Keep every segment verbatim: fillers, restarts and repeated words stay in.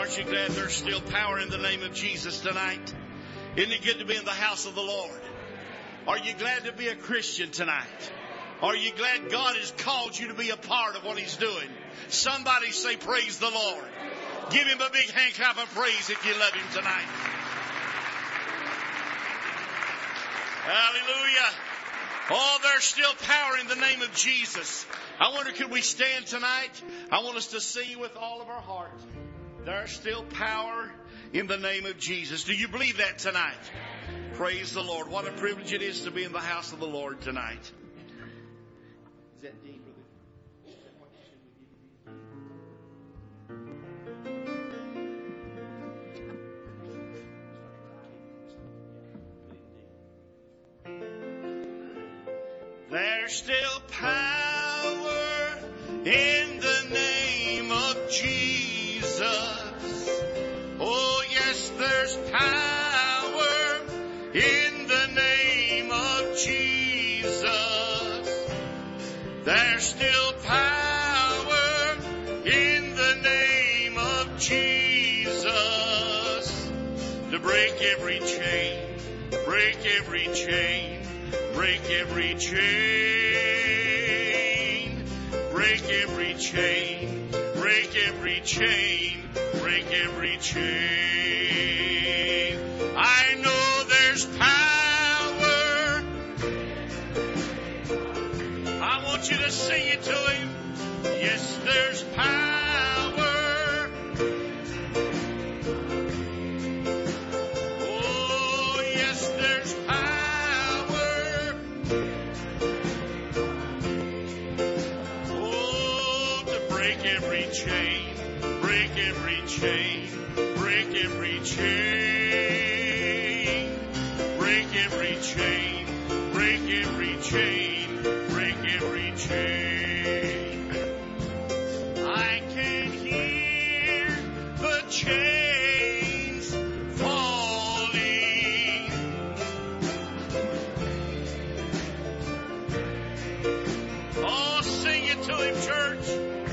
Aren't you glad there's still power in the name of Jesus tonight? Isn't it good to be in the house of the Lord? Are you glad to be a Christian tonight? Are you glad God has called you to be a part of what He's doing? Somebody say, praise the Lord. Give Him a big hand clap of praise if you love Him tonight. Hallelujah. Oh, there's still power in the name of Jesus. I wonder, could we stand tonight? I want us to sing with all of our heart. There's still power in the name of Jesus. Do you believe that tonight? Praise the Lord. What a privilege it is to be in the house of the Lord tonight. Is that Dean, brother? There's still power in the name of Jesus. Oh, yes, there's power in the name of Jesus. There's still power in the name of Jesus to break every chain, break every chain. Break every chain, break every chain, break every chain, break every chain. I know there's power. I want you to sing it to Him. Yes, there's power. Oh, yes, there's power. Every chain, break every chain, break every chain, break every chain, break every chain, break every chain. I can hear the chains falling. Oh, sing it to Him, church.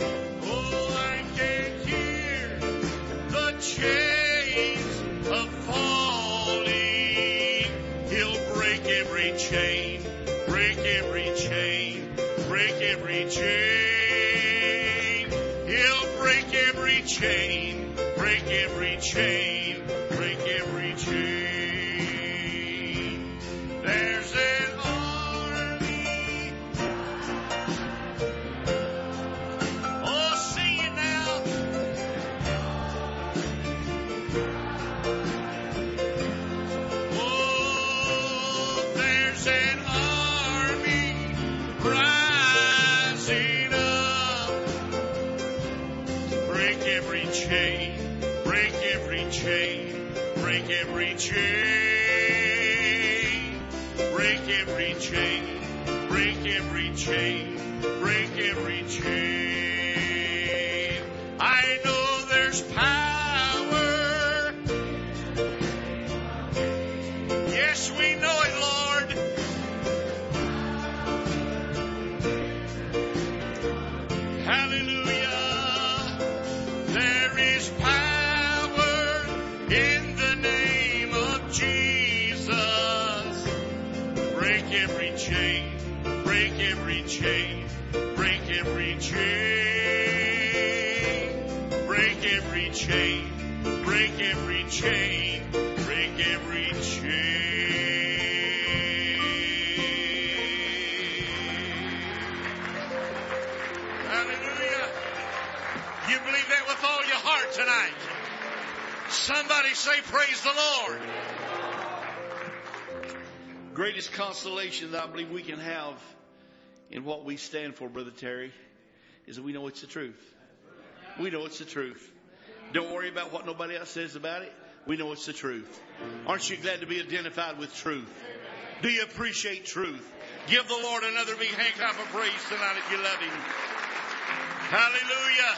Chains of falling. He'll break every chain, break every chain, break every chain. He'll break every chain, break every chain, break every chain. There's an army. Oh, sing it now. Chain, break every chain, break every chain, break every chain, break every chain, break every chain. I know there's power. Yes, we know it, Lord. Hallelujah. There is power in the name of Jesus. Break every chain, break every chain, break every chain, break every chain, break every chain, break every chain. Hallelujah. You believe that with all your heart tonight? Somebody say, praise the Lord. Greatest consolation that I believe we can have in what we stand for, Brother Terry, is that we know it's the truth. We know it's the truth. Don't worry about what nobody else says about it. We know it's the truth. Aren't you glad to be identified with truth? Do you appreciate truth? Give the Lord another big hand clap of praise tonight if you love Him. Hallelujah.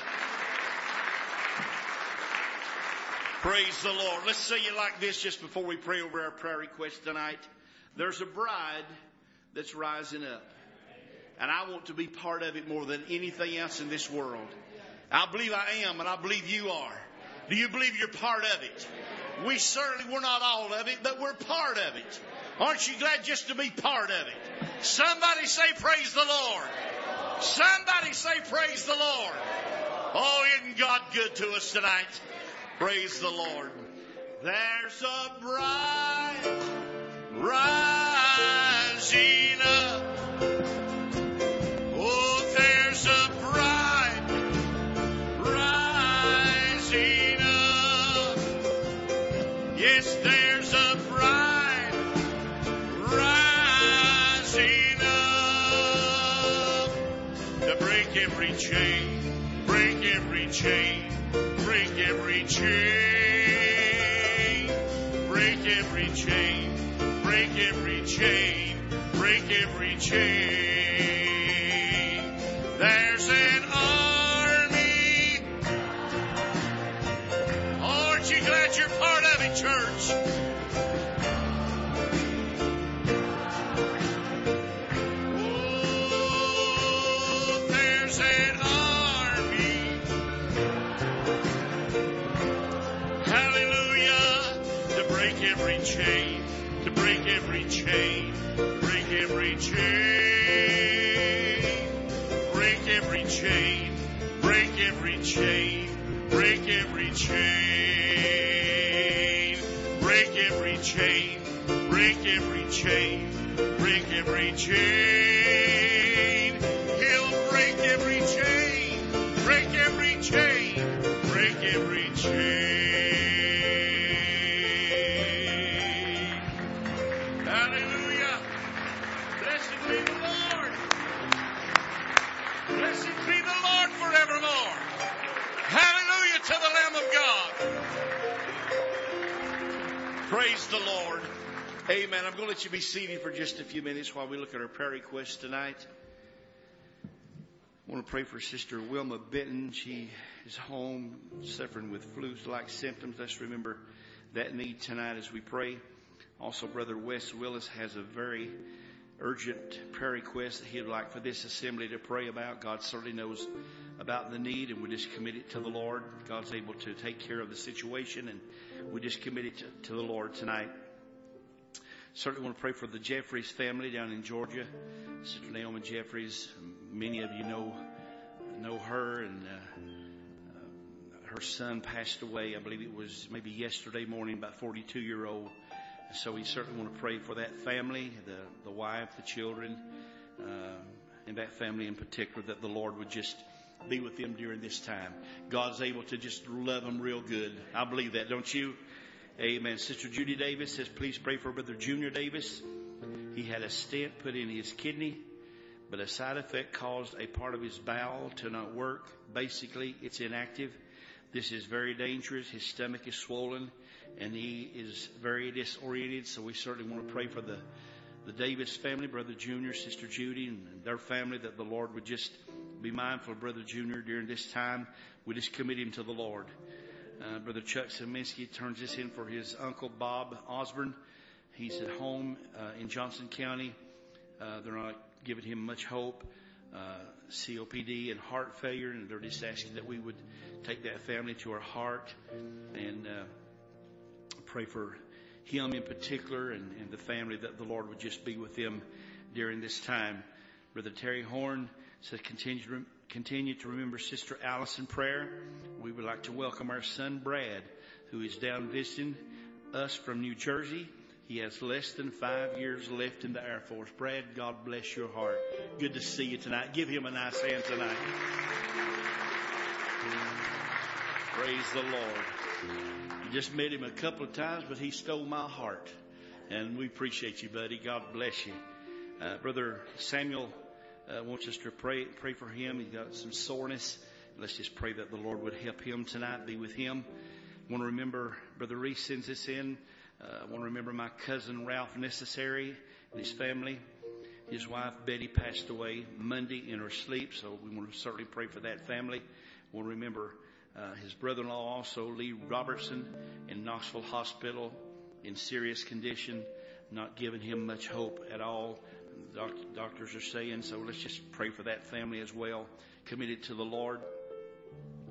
Praise the Lord. Let's say it like this just before we pray over our prayer request tonight. There's a bride that's rising up. And I want to be part of it more than anything else in this world. I believe I am, and I believe you are. Do you believe you're part of it? We certainly, we're not all of it, but we're part of it. Aren't you glad just to be part of it? Somebody say praise the Lord. Somebody say praise the Lord. Oh, isn't God good to us tonight? Praise the Lord. There's a bride rising up. Oh, there's a bride rising up. Yes, there's a bride rising up to break every chain, break every chain, break every chain, break every chain, break every chain, break every chain. There's an army. Aren't you glad you're part of it, church? Oh, there's an army. Hallelujah. To break every chain. To break every chain, break every chain, break every chain, break every chain, break every chain, break every chain, break every chain, break every chain. He'll break every chain, break every chain, break every chain. Hallelujah. Blessed be the Lord. Blessed be the Lord forevermore. Hallelujah to the Lamb of God. Praise the Lord. Amen. I'm going to let you be seated for just a few minutes while we look at our prayer requests tonight. I want to pray for Sister Wilma Benton. She is home suffering with flu-like symptoms. Let's remember that need tonight as we pray. Also, Brother Wes Willis has a very urgent prayer request that he'd like for this assembly to pray about. God certainly knows about the need, and we just commit it to the Lord. God's able to take care of the situation, and we just commit it to, to the Lord tonight. Certainly want to pray for the Jeffries family down in Georgia. Sister Naomi Jeffries, many of you know know her, and uh, uh, her son passed away. I believe it was maybe yesterday morning, about forty-two-year-old. So we certainly want to pray for that family, the, the wife, the children, uh, and that family in particular, that the Lord would just be with them during this time. God's able to just love them real good. I believe that, don't you? Amen. Sister Judy Davis says, please pray for Brother Junior Davis. He had a stent put in his kidney, but a side effect caused a part of his bowel to not work. Basically, it's inactive. This is very dangerous. His stomach is swollen, and he is very disoriented. So we certainly want to pray for the, the Davis family, Brother Junior, Sister Judy, and their family, that the Lord would just be mindful of Brother Junior during this time. We just commit him to the Lord. Uh, Brother Chuck Saminsky turns this in for his uncle Bob Osborne. He's at home uh, in Johnson County. Uh, they're not giving him much hope. Uh, C O P D and heart failure, and they're just asking that we would take that family to our heart and uh, pray for him in particular, and, and the family, that the Lord would just be with them during this time. Brother Terry Horn says, continue to, continue to remember Sister Alice in prayer. We would like to welcome our son Brad, who is down visiting us from New Jersey. He has less than five years left in the Air Force. Brad, God bless your heart. Good to see you tonight. Give him a nice hand tonight. Praise the Lord. You just met him a couple of times, but he stole my heart. And we appreciate you, buddy. God bless you. Uh, Brother Samuel uh, wants us to pray, pray for him. He's got some soreness. Let's just pray that the Lord would help him tonight, be with him. I want to remember, Brother Reese sends this in. Uh, I want to remember my cousin Ralph Necessary and his family. His wife Betty passed away Monday in her sleep, so we want to certainly pray for that family. I want to remember uh, his brother-in-law also, Lee Robertson, in Knoxville Hospital in serious condition, not giving him much hope at all. Doc- doctors are saying, so let's just pray for that family as well. Commit it to the Lord.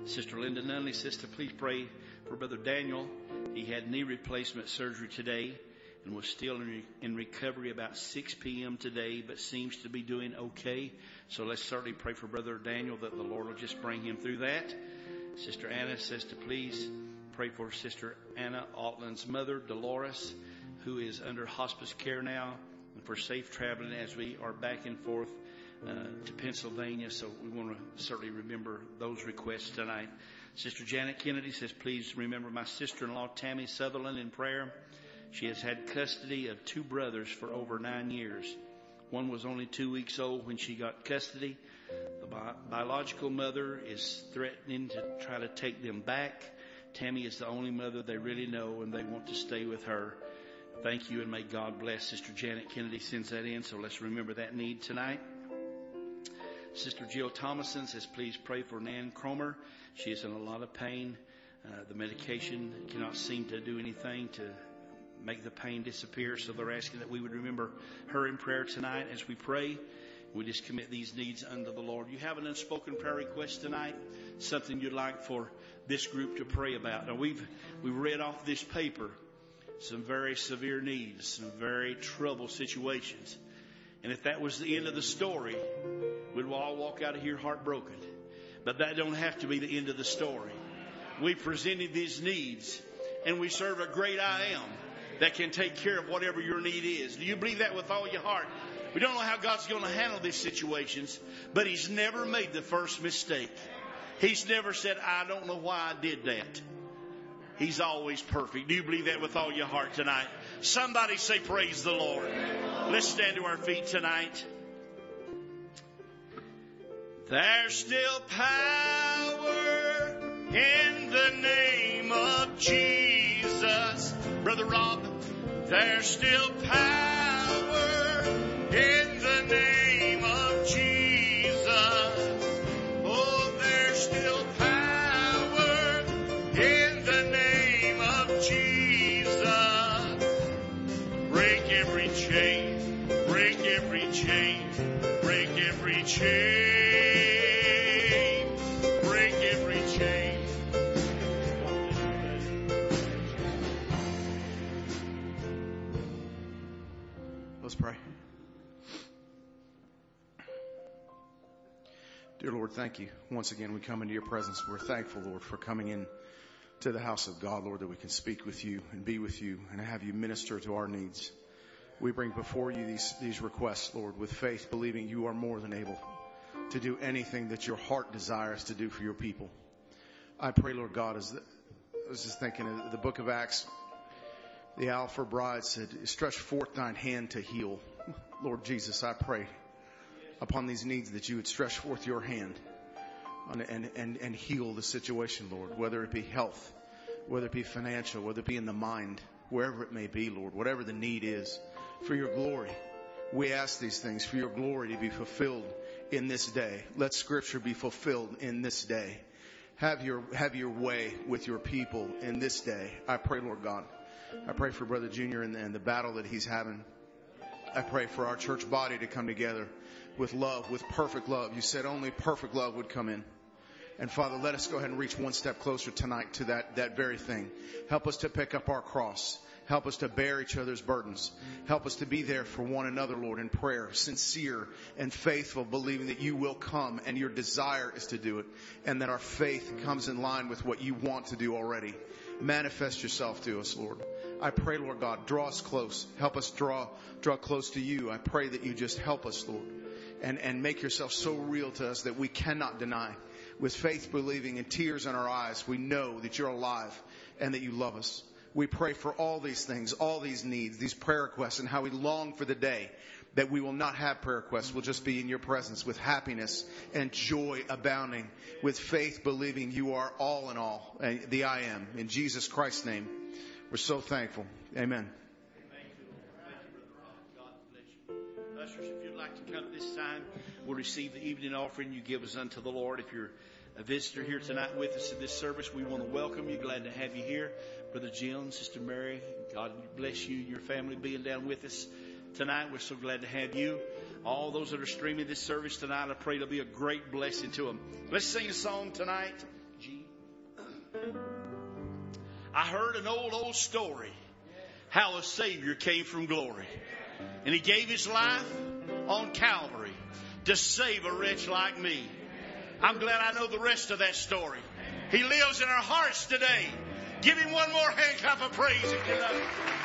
Sister Linda Nunley says to please pray for Brother Daniel. He had knee replacement surgery today and was still in, re- in recovery about six p.m. today, but seems to be doing okay. So let's certainly pray for Brother Daniel that the Lord will just bring him through that. Sister Anna says to please pray for Sister Anna Altland's mother, Dolores, who is under hospice care now, and for safe traveling as we are back and forth uh, to Pennsylvania. So we want to certainly remember those requests tonight. Sister Janet Kennedy says, please remember my sister-in-law, Tammy Sutherland, in prayer. She has had custody of two brothers for over nine years. One was only two weeks old when she got custody. The bi- biological mother is threatening to try to take them back. Tammy is the only mother they really know, and they want to stay with her. Thank you, and may God bless. Sister Janet Kennedy sends that in, so let's remember that need tonight. Sister Jill Thomason says, please pray for Nan Cromer. She is in a lot of pain. Uh, the medication cannot seem to do anything to make the pain disappear, so they're asking that we would remember her in prayer tonight as we pray. We just commit these needs unto the Lord. You have an unspoken prayer request tonight, something you'd like for this group to pray about. Now, we've we've read off this paper some very severe needs, some very troubled situations. And if that was the end of the story, we'd all walk out of here heartbroken. But that don't have to be the end of the story. We presented these needs, and we serve a great I am that can take care of whatever your need is. Do you believe that with all your heart? We don't know how God's going to handle these situations, but He's never made the first mistake. He's never said, I don't know why I did that. He's always perfect. Do you believe that with all your heart tonight? Somebody say, praise the Lord. Let's stand to our feet tonight. There's still power in the name of Jesus. Brother Rob, there's still power in the name of Jesus. Oh, there's still power in the name of Jesus. Break every chain, break every chain, break every chain, break every chain. Let's pray. Dear Lord, thank you. Once again, we come into your presence. We're thankful, Lord, for coming in to the house of God, Lord, that we can speak with you and be with you and have you minister to our needs. We bring before you these, these requests, Lord, with faith, believing you are more than able to do anything that your heart desires to do for your people. I pray, Lord God, as the, I was just thinking of the book of Acts, the Alpha bride said, stretch forth thine hand to heal. Lord Jesus, I pray upon these needs that you would stretch forth your hand and, and, and, and heal the situation, Lord, whether it be health, whether it be financial, whether it be in the mind, wherever it may be, Lord, whatever the need is, for your glory. We ask these things for your glory to be fulfilled in this day. Let Scripture be fulfilled in this day. Have your, have your way with your people in this day. I pray, Lord God. I pray for Brother Junior and the, and the battle that he's having. I pray for our church body to come together with love, with perfect love. You said only perfect love would come in. And Father, let us go ahead and reach one step closer tonight to that, that very thing. Help us to pick up our cross. Help us to bear each other's burdens. Help us to be there for one another, Lord, in prayer, sincere and faithful, believing that you will come and your desire is to do it, and that our faith comes in line with what you want to do already. Manifest yourself to us, Lord. I pray, Lord God, draw us close. Help us draw draw close to you. I pray that you just help us, Lord, and, and make yourself so real to us that we cannot deny. With faith believing and tears in our eyes, we know that you're alive and that you love us. We pray for all these things, all these needs, these prayer requests, and how we long for the day that we will not have prayer requests. We'll just be in your presence with happiness and joy abounding, with faith believing you are all in all, the I am. In Jesus Christ's name, we're so thankful. Amen. Thank you. Thank you, Brother Rob. God bless you. Ushers, if you'd like to come at this time, we'll receive the evening offering you give us unto the Lord. If you're a visitor here tonight with us in this service, we want to welcome you. Glad to have you here. Brother Jim, Sister Mary, God bless you and your family being down with us tonight. We're so glad to have you. All those that are streaming this service tonight, I pray it'll be a great blessing to them. Let's sing a song tonight. Jesus. I heard an old, old story how a Savior came from glory. And He gave His life on Calvary to save a wretch like me. I'm glad I know the rest of that story. He lives in our hearts today. Give Him one more hand clap of praise if you love Him.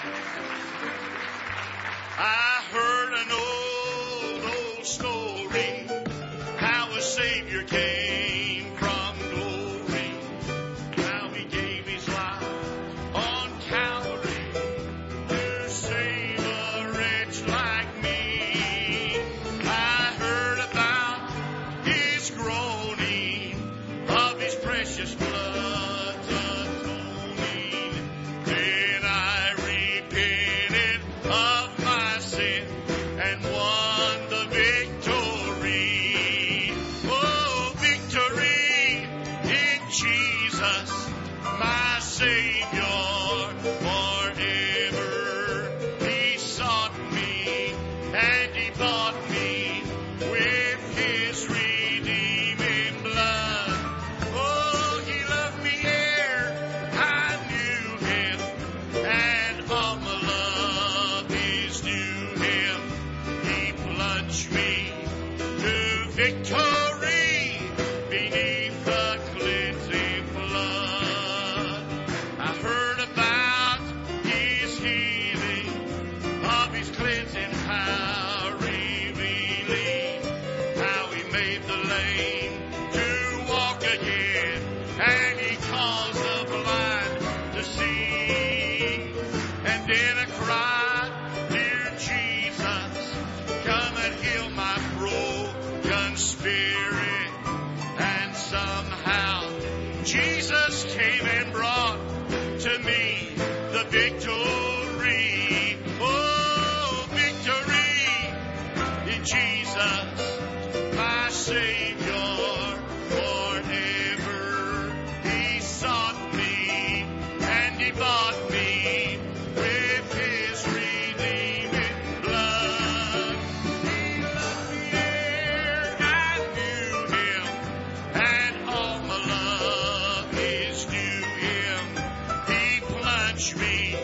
I heard an old, old story how a Savior came from glory, how He gave His life on Calvary to save a wretch like me. I heard about His groaning, of His precious blood's atoning. Then I repented of my sin and won the victory. Oh, victory in Jesus, my Savior forever. He sought me and He bought me with His redeeming blood. Oh, He loved me ere I knew Him, and all my love is due Him. He plunged me to victory beneath the cleansing flood. I heard about His healing, of His cleansing power revealing, how He made the lame to walk again, and He caused the blind to see. And then I cried, dear Jesus, come and heal my broken spirit. And somehow Jesus came and brought to me the victory. Oh, victory in Jesus, my Savior forever. He sought me and He bought me with His redeeming blood. He loved me ere I knew Him, and all my love is due Him. He plunged me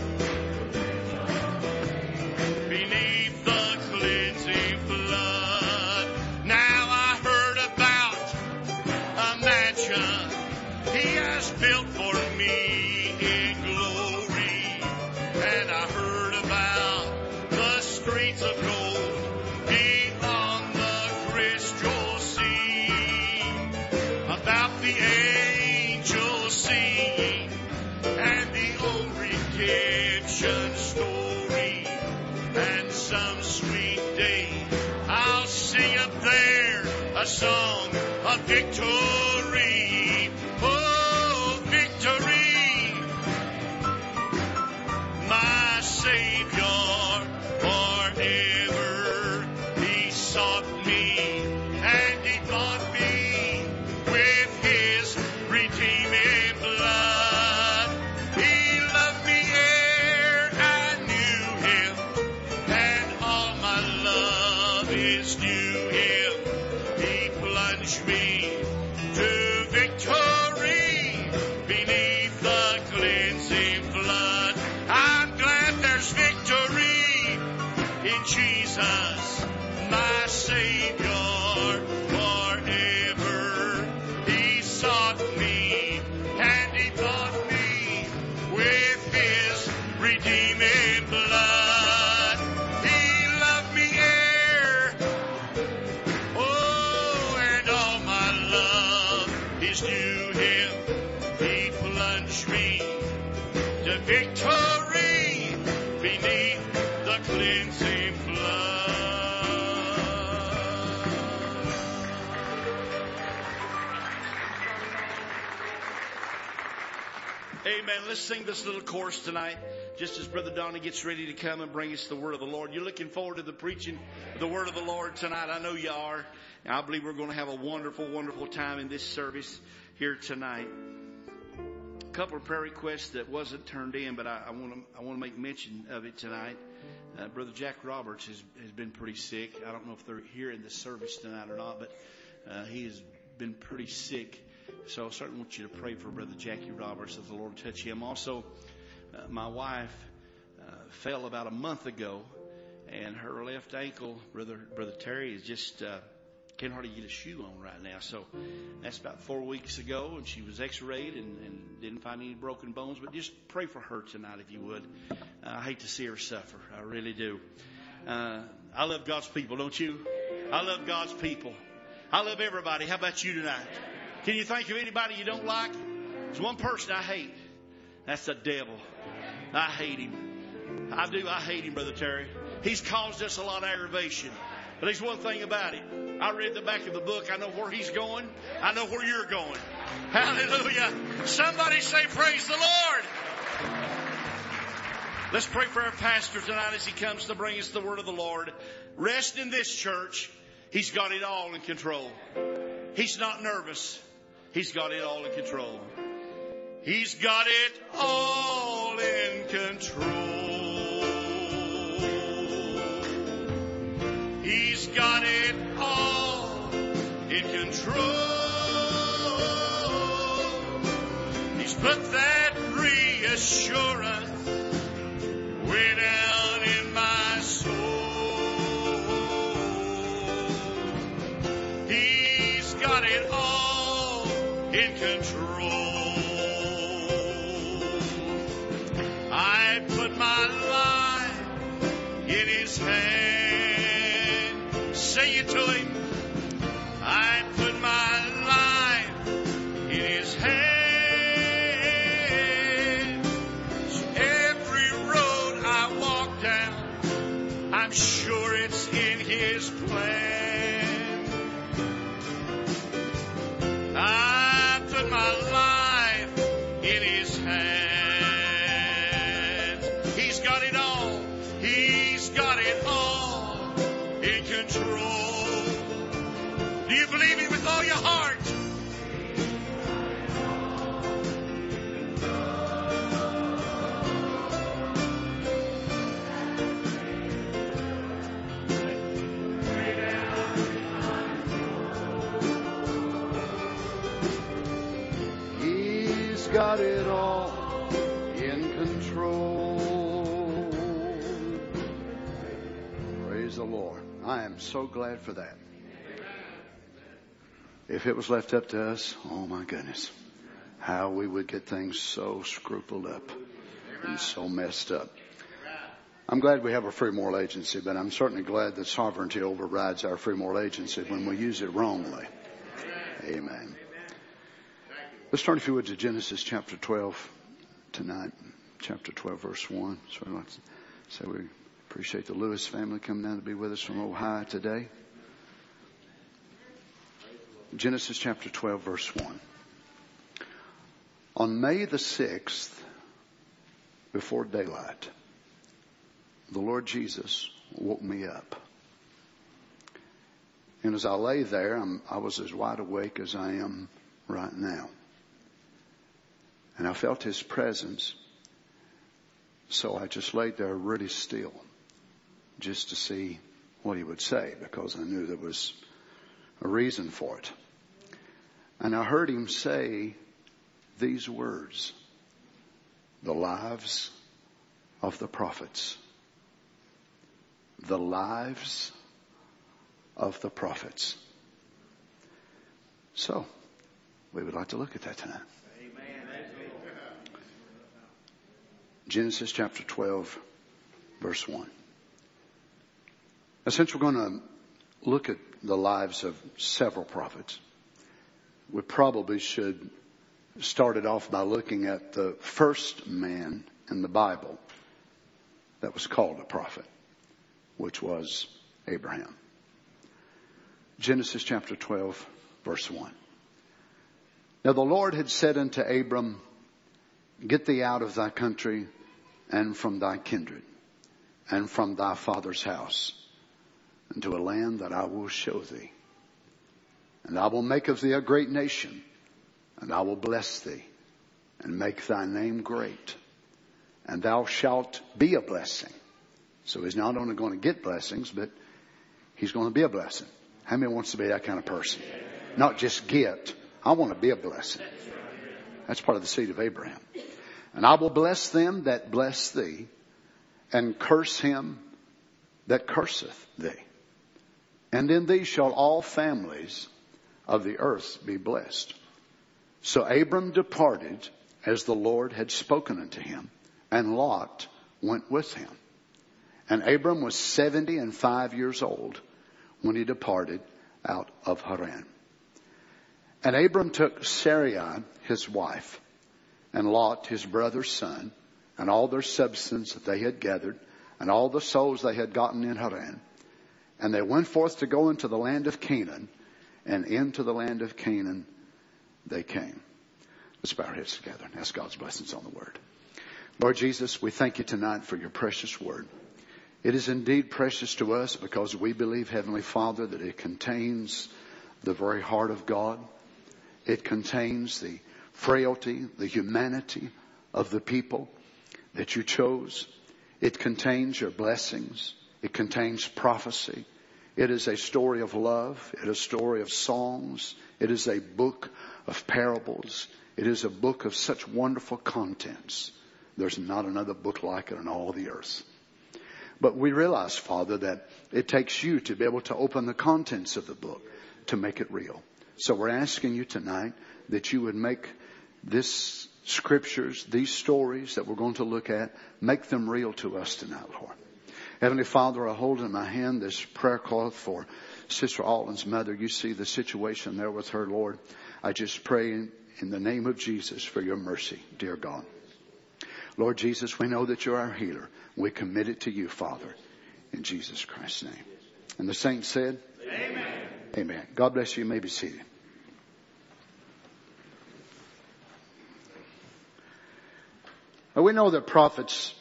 beneath the cleansing flood. Now I heard about a mansion He has built for me in glory, and I heard about the streets of gold beyond the crystal sea, about the angels singing and the old redemption story. And some sweet day I'll sing up there a song of victory. Oh, victory, my Savior forever. He sought me and He bought me with His redeeming blood. He loved me ere I knew Him, and all my love is due Him. He plunged me to victory beneath the cleansing flood. I'm glad there's victory in Jesus, my Savior forever. He sought me and He bought me with His redeeming blood. He loved me ere, oh, and all my love is due Him. He plunged me to victory beneath the cleansing flood. Amen. Let's sing this little chorus tonight, just as Brother Donnie gets ready to come and bring us the word of the Lord. You're looking forward to the preaching of the word of the Lord tonight. I know you are. And I believe we're going to have a wonderful, wonderful time in this service here tonight. A couple of prayer requests that wasn't turned in, but I, I want to I want to make mention of it tonight. Uh, Brother Jack Roberts has, has been pretty sick. I don't know if they're here in the service tonight or not, but uh, he has been pretty sick. So I certainly want you to pray for Brother Jackie Roberts, that the Lord touch him. Also, uh, my wife uh, fell about a month ago, and her left ankle, Brother Brother Terry, is just uh, can't hardly get a shoe on right now. So that's about four weeks ago, and she was x-rayed and, and didn't find any broken bones. But just pray for her tonight, if you would. Uh, I hate to see her suffer. I really do. Uh, I love God's people, don't you? I love God's people. I love everybody. How about you tonight? Can you think of anybody you don't like? There's one person I hate. That's the devil. I hate him. I do. I hate him, Brother Terry. He's caused us a lot of aggravation. But there's one thing about it. I read the back of the book. I know where he's going. I know where you're going. Hallelujah. Somebody say, praise the Lord. Let's pray for our pastor tonight as he comes to bring us the word of the Lord. Rest in this church. He's got it all in control. He's not nervous. He's got it all in control. He's got it all in control. He's got it all in control. He's put that reassurance way down in my soul. He's got it all in control. I put my life in his hand. Say it to him. I put my life in his hand. Every road I walk down, I'm sure it's in his plan. I put my life in his hands. He's got it all. He's got it all in control. Do you believe it with all your heart? He's got it all in control. Praise the Lord. I am so glad for that. If it was left up to us, oh my goodness, how we would get things so scrupled up and so messed up. I'm glad we have a free moral agency, but I'm certainly glad that sovereignty overrides our free moral agency when we use it wrongly. Amen. Let's turn, if you would, to Genesis chapter twelve tonight. Chapter twelve, verse one. So I'd like to say we appreciate the Lewis family coming down to be with us from Ohio today. Genesis chapter twelve, verse one. On May the sixth, before daylight, the Lord Jesus woke me up. And as I lay there, I'm, I was as wide awake as I am right now. And I felt his presence, so I just laid there really still, just to see what he would say, because I knew there was a reason for it. And I heard him say these words: the lives of the prophets. The lives of the prophets. So, we would like to look at that tonight. Genesis chapter twelve, verse one. Now, since we're going to look at the lives of several prophets, we probably should start it off by looking at the first man in the Bible that was called a prophet, which was Abraham. Genesis chapter twelve, verse one. Now the Lord had said unto Abram, get thee out of thy country and from thy kindred and from thy father's house into a land that I will show thee. And I will make of thee a great nation, and I will bless thee and make thy name great, and thou shalt be a blessing. So he's not only going to get blessings, but he's going to be a blessing. How many wants to be that kind of person? Not just get, I want to be a blessing. That's part of the seed of Abraham. And I will bless them that bless thee, and curse him that curseth thee. And in thee shall all families of the earth be blessed. So Abram departed as the Lord had spoken unto him, and Lot went with him. And Abram was seventy and five years old when he departed out of Haran. And Abram took Sarai his wife, and Lot his brother's son, and all their substance that they had gathered, and all the souls they had gotten in Haran. And they went forth to go into the land of Canaan, and into the land of Canaan they came. Let's bow our heads together and ask God's blessings on the word. Lord Jesus, we thank you tonight for your precious word. It is indeed precious to us because we believe, Heavenly Father, that it contains the very heart of God. It contains the frailty, the humanity of the people that you chose. It contains your blessings. It contains prophecy. It is a story of love. It is a story of songs. It is a book of parables. It is a book of such wonderful contents. There's not another book like it in all the earth. But we realize, Father, that it takes you to be able to open the contents of the book to make it real. So we're asking you tonight that you would make this scriptures, these stories that we're going to look at, make them real to us tonight, Lord. Heavenly Father, I hold in my hand this prayer cloth for Sister Altland's mother. You see the situation there with her, Lord. I just pray in, in the name of Jesus for your mercy, dear God. Lord Jesus, we know that you're our healer. We commit it to you, Father, in Jesus Christ's name. And the saints said, Amen. Amen. God bless you. You may be seated. Now, we know that prophets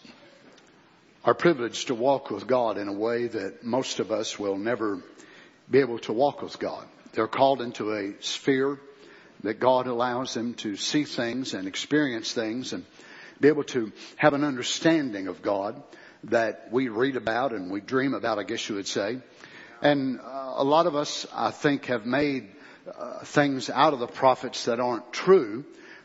are privileged to walk with God in a way that most of us will never be able to walk with God. They're called into a sphere that God allows them to see things and experience things and be able to have an understanding of God that we read about and we dream about, I guess you would say. And uh, a lot of us, I think, have made uh, things out of the prophets that aren't true.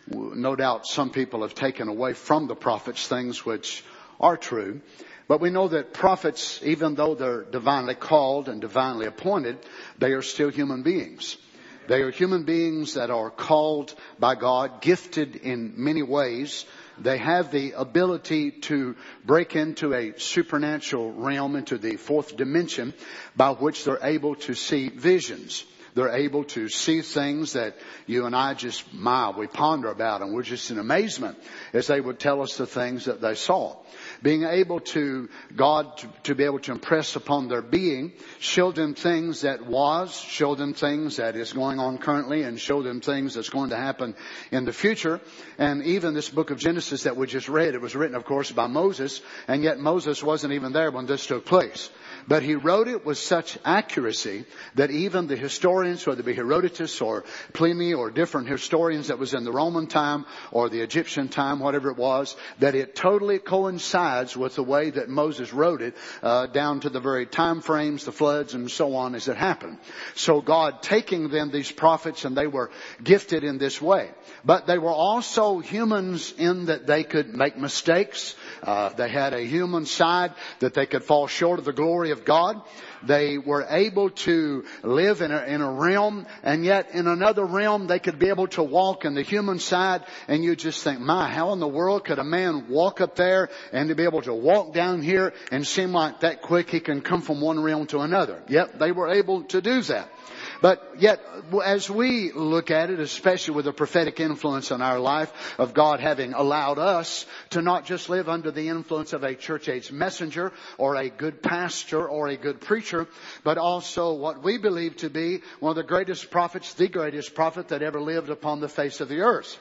No doubt some people have taken away from the prophets things which are true. But we know that prophets, even though they're divinely called and divinely appointed, they are still human beings. They are human beings that are called by God, gifted in many ways. They have the ability to break into a supernatural realm, into the fourth dimension, by which they're able to see visions. They're able to see things that you and I just, my, we ponder about, and we're just in amazement as they would tell us the things that they saw. Being able to, God, to, to be able to impress upon their being, show them things that was, show them things that is going on currently, and show them things that's going to happen in the future. And even this book of Genesis that we just read, it was written, of course, by Moses, and yet Moses wasn't even there when this took place. But he wrote it with such accuracy that even the historians, whether it be Herodotus or Pliny or different historians that was in the Roman time or the Egyptian time, whatever it was, that it totally coincides with the way that Moses wrote it, uh, down to the very time frames, the floods and so on as it happened. So God taking them, these prophets, and they were gifted in this way. But they were also humans in that they could make mistakes. Uh, they had a human side that they could fall short of the glory of God. They were able to live in a, in a realm, and yet in another realm they could be able to walk in the human side. And you just think, my, how in the world could a man walk up there and to be able to walk down here and seem like that quick he can come from one realm to another? Yep, they were able to do that. But yet, as we look at it, especially with the prophetic influence in our life of God having allowed us to not just live under the influence of a church age messenger or a good pastor or a good preacher, but also what we believe to be one of the greatest prophets, the greatest prophet that ever lived upon the face of the earth.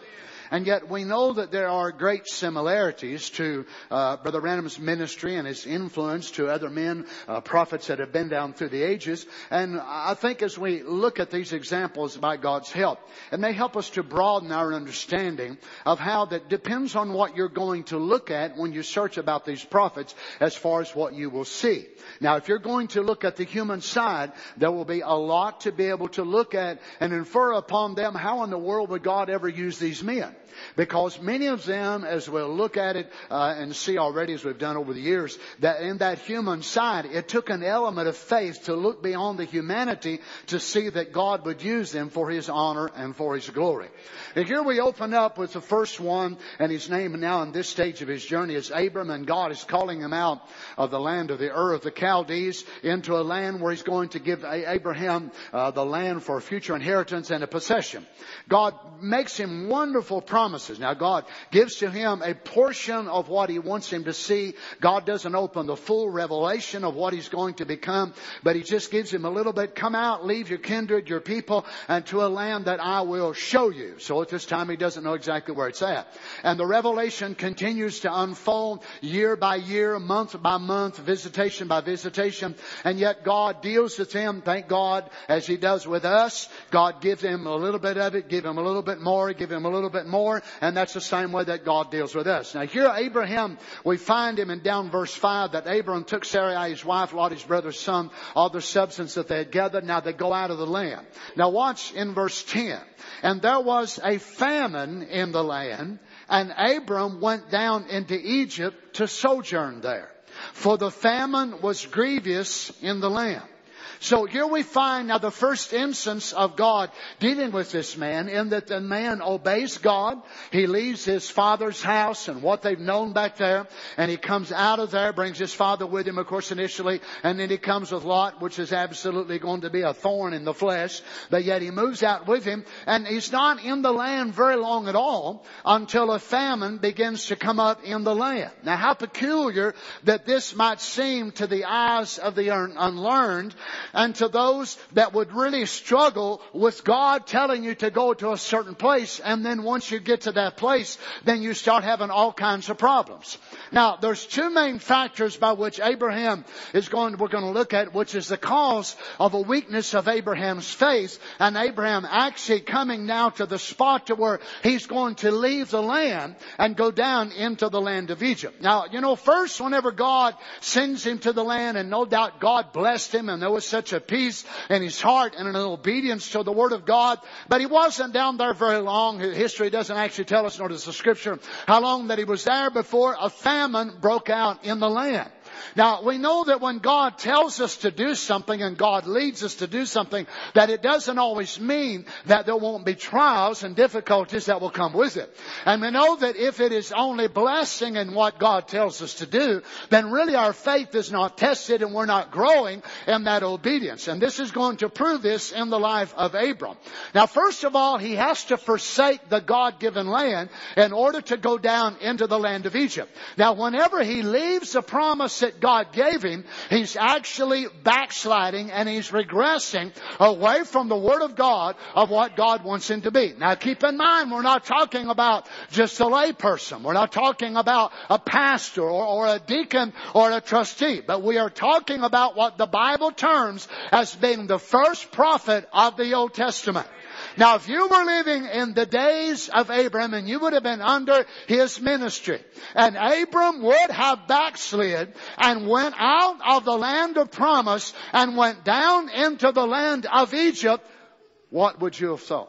And yet we know that there are great similarities to uh, Brother Branham's ministry and his influence to other men, uh, prophets that have been down through the ages. And I think as we look at these examples by God's help, it may help us to broaden our understanding of how that depends on what you're going to look at when you search about these prophets as far as what you will see. Now, if you're going to look at the human side, there will be a lot to be able to look at and infer upon them. How in the world would God ever use these men? Because many of them, as we'll look at it uh, and see already as we've done over the years, that in that human side, it took an element of faith to look beyond the humanity to see that God would use them for His honor and for His glory. And here we open up with the first one, and his name now in this stage of his journey is Abram, and God is calling him out of the land of the Ur of the Chaldees into a land where He's going to give Abraham uh, the land for a future inheritance and a possession. God makes him wonderful promises. Now God gives to him a portion of what He wants him to see. God doesn't open the full revelation of what he's going to become, but He just gives him a little bit. Come out, leave your kindred, your people, and to a land that I will show you. So at this time he doesn't know exactly where it's at. And the revelation continues to unfold year by year, month by month, visitation by visitation. And yet God deals with him, thank God, as He does with us. God gives him a little bit of it, give him a little bit more, give him a little bit more. And that's the same way that God deals with us. Now here Abraham, we find him in down verse five that Abraham took Sarai his wife, Lot his brother's son, all the substance that they had gathered. Now they go out of the land. Now watch in verse ten. And there was a famine in the land, and Abram went down into Egypt to sojourn there. For the famine was grievous in the land. So here we find now the first instance of God dealing with this man, in that the man obeys God. He leaves his father's house and what they've known back there, and he comes out of there, brings his father with him, of course, initially, and then he comes with Lot, which is absolutely going to be a thorn in the flesh, but yet he moves out with him, and he's not in the land very long at all until a famine begins to come up in the land. Now how peculiar that this might seem to the eyes of the unlearned, and to those that would really struggle with God telling you to go to a certain place, and then once you get to that place, then you start having all kinds of problems. Now, there's two main factors by which Abraham is going, we're going to look at, which is the cause of a weakness of Abraham's faith, and Abraham actually coming now to the spot to where he's going to leave the land and go down into the land of Egypt. Now, you know, first, whenever God sends him to the land, and no doubt God blessed him, and there was such a peace in his heart and an obedience to the Word of God. But he wasn't down there very long. History doesn't actually tell us, nor does the Scripture, how long that he was there before a famine broke out in the land. Now, we know that when God tells us to do something and God leads us to do something, that it doesn't always mean that there won't be trials and difficulties that will come with it. And we know that if it is only blessing in what God tells us to do, then really our faith is not tested and we're not growing in that obedience. And this is going to prove this in the life of Abram. Now, first of all, he has to forsake the God-given land in order to go down into the land of Egypt. Now, whenever he leaves the promise that God gave him, he's actually backsliding and he's regressing away from the Word of God of what God wants him to be. Now keep in mind, we're not talking about just a lay person. We're not talking about a pastor or, or a deacon or a trustee. But we are talking about what the Bible terms as being the first prophet of the Old Testament. Now, if you were living in the days of Abram and you would have been under his ministry, and Abram would have backslid and went out of the land of promise and went down into the land of Egypt, what would you have thought?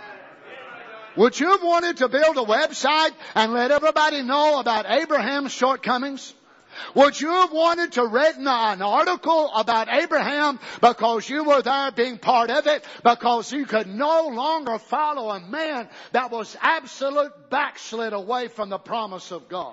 Would you have wanted to build a website and let everybody know about Abraham's shortcomings? Would you have wanted to written an article about Abraham because you were there being part of it, because you could no longer follow a man that was absolute backslid away from the promise of God?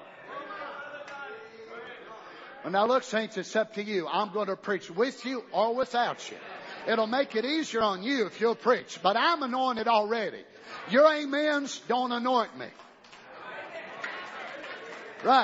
Well, now look, saints, it's up to you. I'm going to preach with you or without you. It'll make it easier on you if you'll preach, but I'm anointed already. Your amens don't anoint me. Right.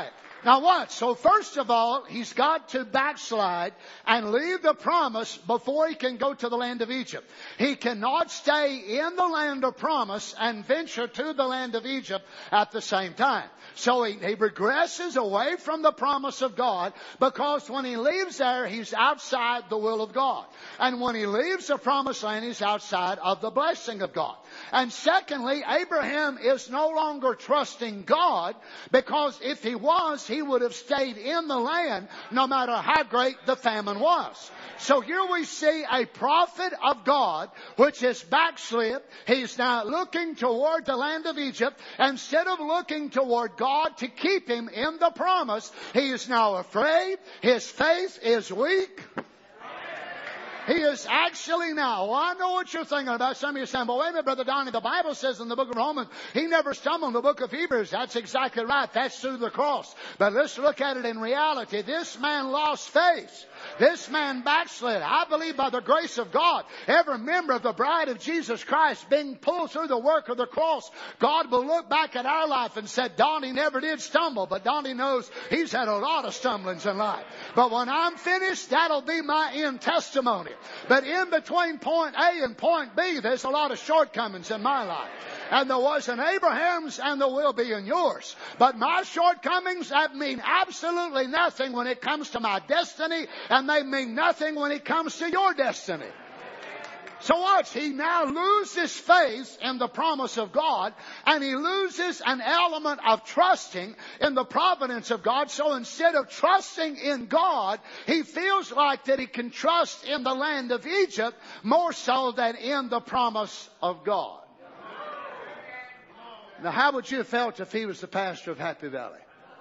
Now what? So first of all, he's got to backslide and leave the promise before he can go to the land of Egypt. He cannot stay in the land of promise and venture to the land of Egypt at the same time. So he, he regresses away from the promise of God, because when he leaves there, he's outside the will of God. And when he leaves the promised land, he's outside of the blessing of God. And secondly, Abraham is no longer trusting God, because if he was, he would have stayed in the land no matter how great the famine was. So here we see a prophet of God which is backslid. He's now looking toward the land of Egypt. Instead of looking toward God to keep him in the promise, he is now afraid. His faith is weak. He is actually now, well, I know what you're thinking about. Some of you are saying, well, wait a minute, Brother Donnie, the Bible says in the book of Romans, he never stumbled in the book of Hebrews. That's exactly right. That's through the cross. But let's look at it in reality. This man lost faith. This man backslid. I believe by the grace of God, every member of the bride of Jesus Christ being pulled through the work of the cross, God will look back at our life and say, Donnie never did stumble, but Donnie knows he's had a lot of stumblings in life. But when I'm finished, that'll be my end testimony. But in between point A and point B, there's a lot of shortcomings in my life. And there was in Abraham's, and there will be in yours. But my shortcomings, that mean absolutely nothing when it comes to my destiny, and they mean nothing when it comes to your destiny. So watch, he now loses faith in the promise of God, and he loses an element of trusting in the providence of God. So instead of trusting in God, he feels like that he can trust in the land of Egypt more so than in the promise of God. Now, how would you have felt if he was the pastor of Happy Valley?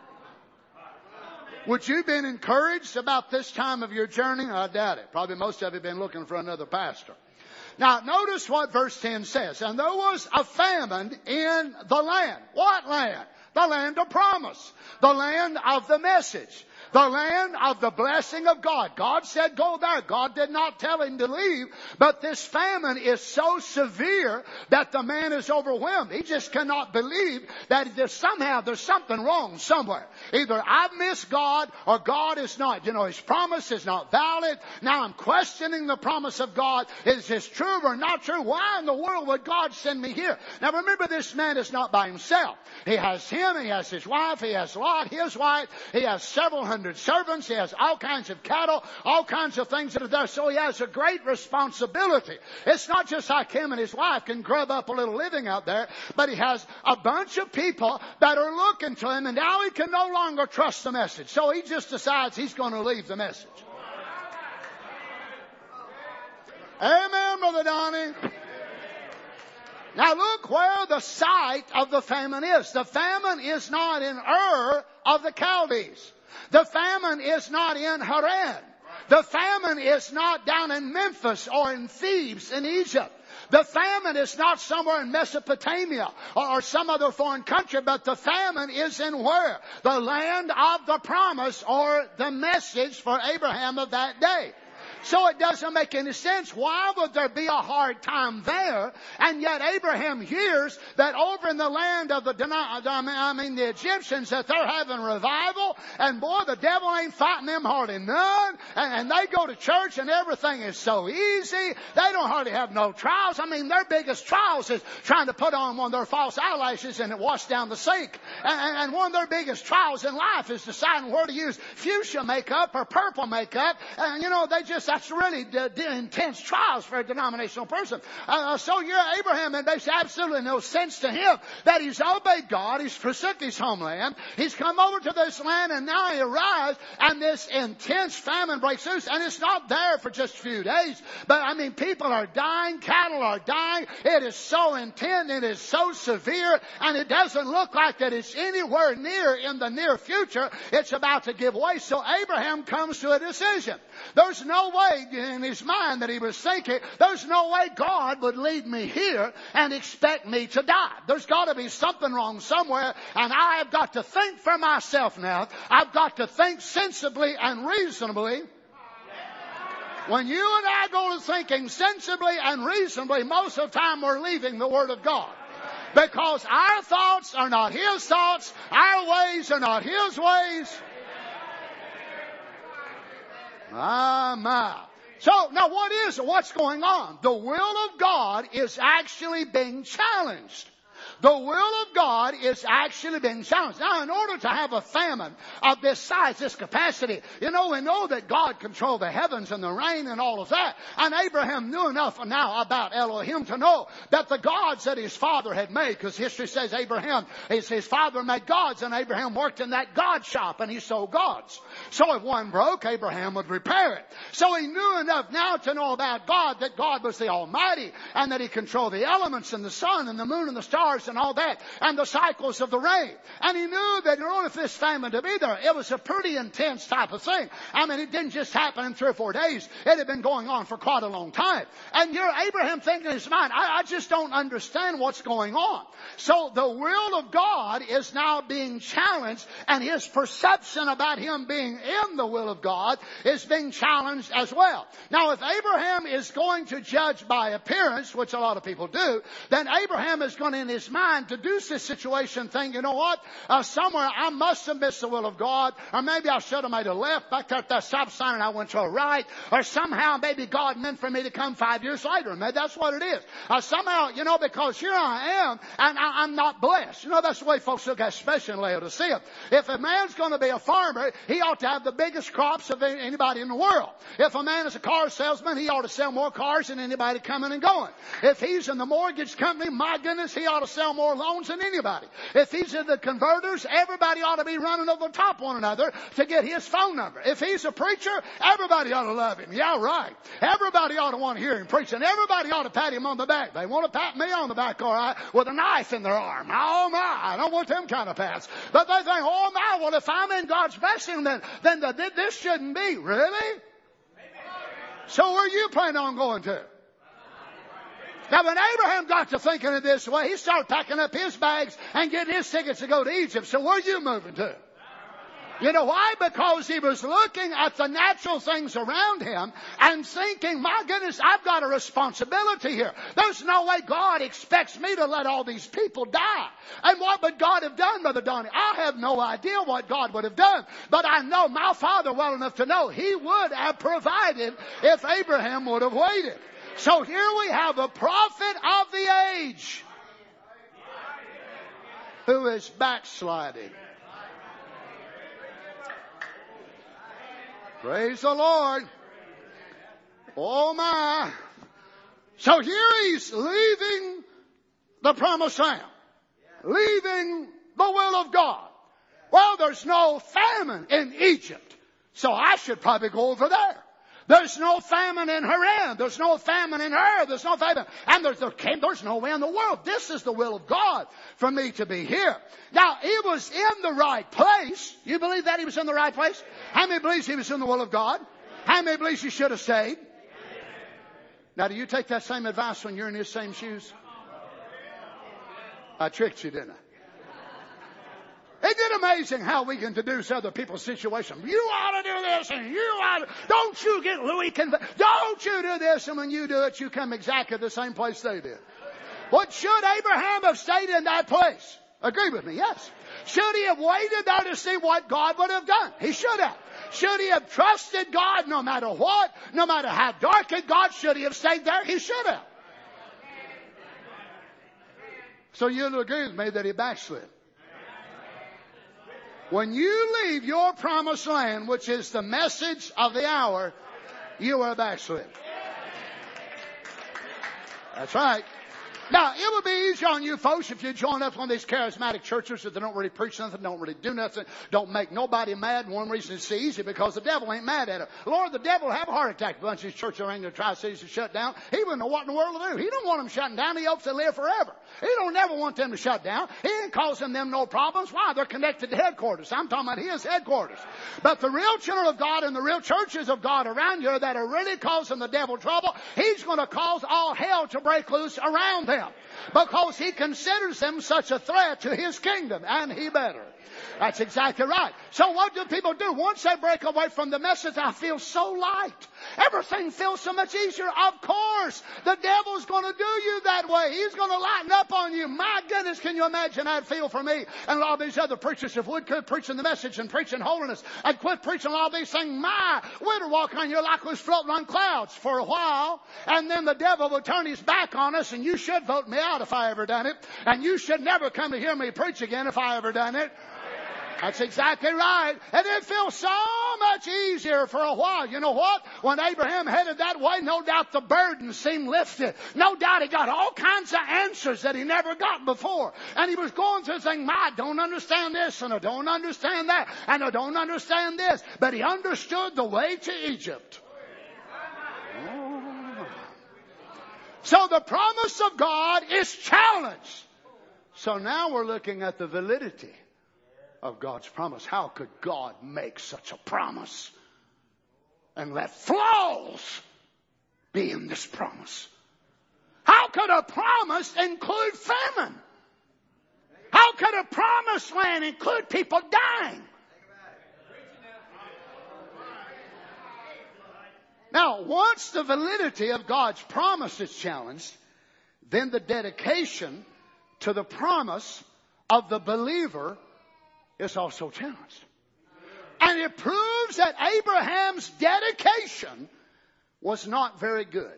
Would you have been encouraged about this time of your journey? I doubt it. Probably most of you have been looking for another pastor. Now, notice what verse ten says. And there was a famine in the land. What land? The land of promise. The land of the message. The land of the blessing of God. God said go there. God did not tell him to leave. But this famine is so severe that the man is overwhelmed. He just cannot believe that there's somehow there's something wrong somewhere. Either I've missed God or God is not. You know, his promise is not valid. Now I'm questioning the promise of God. Is this true or not true? Why in the world would God send me here? Now remember, this man is not by himself. He has him. He has his wife. He has Lot, his wife. He has several hundred servants. He has all kinds of cattle, all kinds of things that are there. So he has a great responsibility. It's not just like him and his wife can grub up a little living out there, but he has a bunch of people that are looking to him, and now he can no longer trust the message. So he just decides he's going to leave the message. Amen, Brother Donnie. Now look where the site of the famine is. The famine is not in Ur of the Chaldees. The famine is not in Haran. The famine is not down in Memphis or in Thebes in Egypt. The famine is not somewhere in Mesopotamia or some other foreign country, but the famine is in where? The land of the promise, or the message for Abraham of that day. So it doesn't make any sense. Why would there be a hard time there? And yet Abraham hears that over in the land of the, I mean the Egyptians, that they're having revival. And boy, the devil ain't fighting them hardly none. And, and they go to church and everything is so easy. They don't hardly have no trials. I mean, their biggest trials is trying to put on one of their false eyelashes and it wash down the sink. And, and, and one of their biggest trials in life is deciding where to use fuchsia makeup or purple makeup. And you know, they just, that's really d- d- intense trials for a denominational person. Uh, so you're Abraham, and it makes absolutely no sense to him that he's obeyed God. He's forsook his homeland. He's come over to this land, and now he arrives, and this intense famine breaks loose. And it's not there for just a few days. But, I mean, people are dying. Cattle are dying. It is so intense. It is so severe. And it doesn't look like that it's anywhere near in the near future. It's about to give way. So Abraham comes to a decision. There's no way in his mind that he was thinking, there's no way God would lead me here and expect me to die. There's got to be something wrong somewhere, and I have got to think for myself now. I've got to think sensibly and reasonably. When you and I go to thinking sensibly and reasonably, most of the time we're leaving the Word of God. Because our thoughts are not His thoughts. Our ways are not His ways. My, my. So, now what is it? What's going on? The will of God is actually being challenged. The will of God is actually being challenged. Now, in order to have a famine of this size, this capacity, you know, we know that God controlled the heavens and the rain and all of that. And Abraham knew enough now about Elohim to know that the gods that his father had made, because history says Abraham, his, his father made gods, and Abraham worked in that god shop and he sold gods. So if one broke, Abraham would repair it. So he knew enough now to know about God, that God was the Almighty, and that He controlled the elements and the sun and the moon and the stars and all that, and the cycles of the rain. And he knew that in order for this famine to be there, it was a pretty intense type of thing. I mean, it didn't just happen in three or four days. It had been going on for quite a long time. And you're Abraham thinking in his mind, I, I just don't understand what's going on. So the will of God is now being challenged, and his perception about him being in the will of God is being challenged as well. Now, if Abraham is going to judge by appearance, which a lot of people do, then Abraham is going to, in his mind, deduce this situation, think, you know what, uh, somewhere I must have missed the will of God, or maybe I should have made a left back there at that stop sign and I went to a right, or somehow maybe God meant for me to come five years later. Maybe that's what it is. Uh, somehow, you know, because here I am and I, I'm not blessed. You know, that's the way folks look at, especially in Laodicea. If a man's going to be a farmer, he ought to have the biggest crops of anybody in the world. If a man is a car salesman, he ought to sell more cars than anybody coming and going. If he's in the mortgage company, my goodness, he ought to sell more loans than anybody. If he's in the converters, everybody ought to be running over the top one another to get his phone number. If he's a preacher, everybody ought to love him. Yeah, right. Everybody ought to want to hear him preach, and everybody ought to pat him on the back. They want to pat me on the back, all right, with a knife in their arm. Oh my, I don't want them kind of pats. But they think, oh my, well if I'm in God's blessing, then, then the, this shouldn't be. Really? So where are you planning on going to? Now, when Abraham got to thinking of this way, he started packing up his bags and getting his tickets to go to Egypt. So where are you moving to? You know why? Because he was looking at the natural things around him and thinking, my goodness, I've got a responsibility here. There's no way God expects me to let all these people die. And what would God have done, Brother Donnie? I have no idea what God would have done. But I know my Father well enough to know He would have provided if Abraham would have waited. So here we have a prophet of the age who is backsliding. Praise the Lord. Oh my. So here he's leaving the promised land. Leaving the will of God. Well, there's no famine in Egypt, so I should probably go over there. There's no famine in Haran. There's no famine in Ur. There's no famine. And there's, there came, there's no way in the world. This is the will of God for me to be here. Now, he was in the right place. You believe that he was in the right place? How many believes he was in the will of God? How many believes he should have stayed? Now, do you take that same advice when you're in his same shoes? I tricked you, didn't I? Isn't it amazing how we can deduce other people's situation? You ought to do this and you ought to. Don't you get Louis convinced? Don't you do this, and when you do it, you come exactly the same place they did. What should Abraham have stayed in that place? Agree with me, yes. Should he have waited there to see what God would have done? He should have. Should he have trusted God no matter what? No matter how dark it got, should he have stayed there? He should have. So you'll agree with me that he backslid. When you leave your promised land, which is the message of the hour, you are backslid. That's right. Now, it would be easier on you folks if you join up on these charismatic churches that they don't really preach nothing, don't really do nothing, don't make nobody mad. And one reason it's easy because the devil ain't mad at it. Lord, the devil will have a heart attack. A bunch of these churches around the Tri-Cities to shut down. He wouldn't know what in the world to do. He don't want them shutting down. He hopes they live forever. He don't never want them to shut down. He ain't causing them no problems. Why? They're connected to headquarters. I'm talking about his headquarters. But the real children of God and the real churches of God around here that are really causing the devil trouble, he's going to cause all hell to break loose around them. because he considers them such a threat to his kingdom, and he better. That's exactly right. So what do people do? Once they break away from the message, I feel so light. Everything feels so much easier. Of course, the devil's going to do you that way. He's going to lighten up on you. My goodness, can you imagine how it feel for me and a lot of these other preachers if we'd quit preaching the message and preaching holiness and quit preaching all these things? My, we'd walk on here like we was floating on clouds for a while, and then the devil would turn his back on us, and you should vote me out if I ever done it, and you should never come to hear me preach again if I ever done it. That's exactly right. And it feels so much easier for a while. You know what? When Abraham headed that way, no doubt the burden seemed lifted. No doubt he got all kinds of answers that he never got before. And he was going through saying, I don't understand this, and I don't understand that, and I don't understand this. But he understood the way to Egypt. Oh. So the promise of God is challenged. So now we're looking at the validity of God's promise. How could God make such a promise and let flaws be in this promise? How could a promise include famine? How could a promised land include people dying? Now, once the validity of God's promise is challenged, then the dedication to the promise of the believer is also challenged. And it proves that Abraham's dedication was not very good.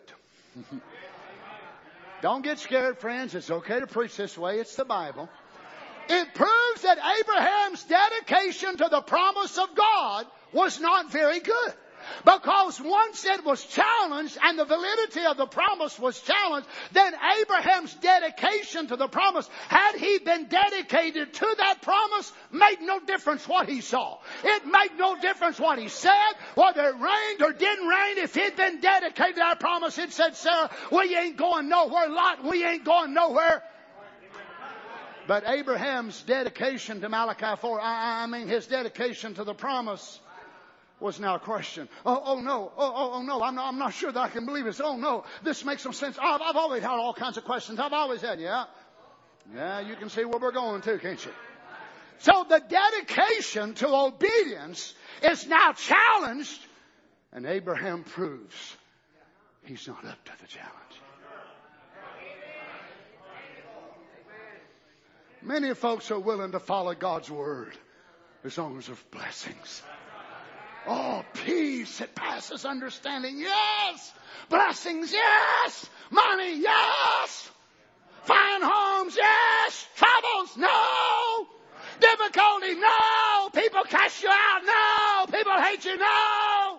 Don't get scared, friends. It's okay to preach this way. It's the Bible. It proves that Abraham's dedication to the promise of God was not very good. Because once it was challenged and the validity of the promise was challenged, then Abraham's dedication to the promise, had he been dedicated to that promise, made no difference what he saw. It made no difference what he said, whether it rained or didn't rain. If he'd been dedicated to that promise, it said, Sarah, we ain't going nowhere. Lot, we ain't going nowhere. But Abraham's dedication to Malachi four, I, I mean his dedication to the promise, was now a question. Oh, oh no. Oh, oh, oh no. I'm not, I'm not sure that I can believe this. Oh no. This makes no sense. I've, I've always had all kinds of questions. I've always had, yeah. Yeah, you can see where we're going to, can't you? So the dedication to obedience is now challenged, and Abraham proves he's not up to the challenge. Many folks are willing to follow God's word as long as there's blessings. Oh, peace that passes understanding. Yes. Blessings. Yes. Money. Yes. Fine homes. Yes. Troubles. No. Difficulty. No. People cast you out. No. People hate you. No.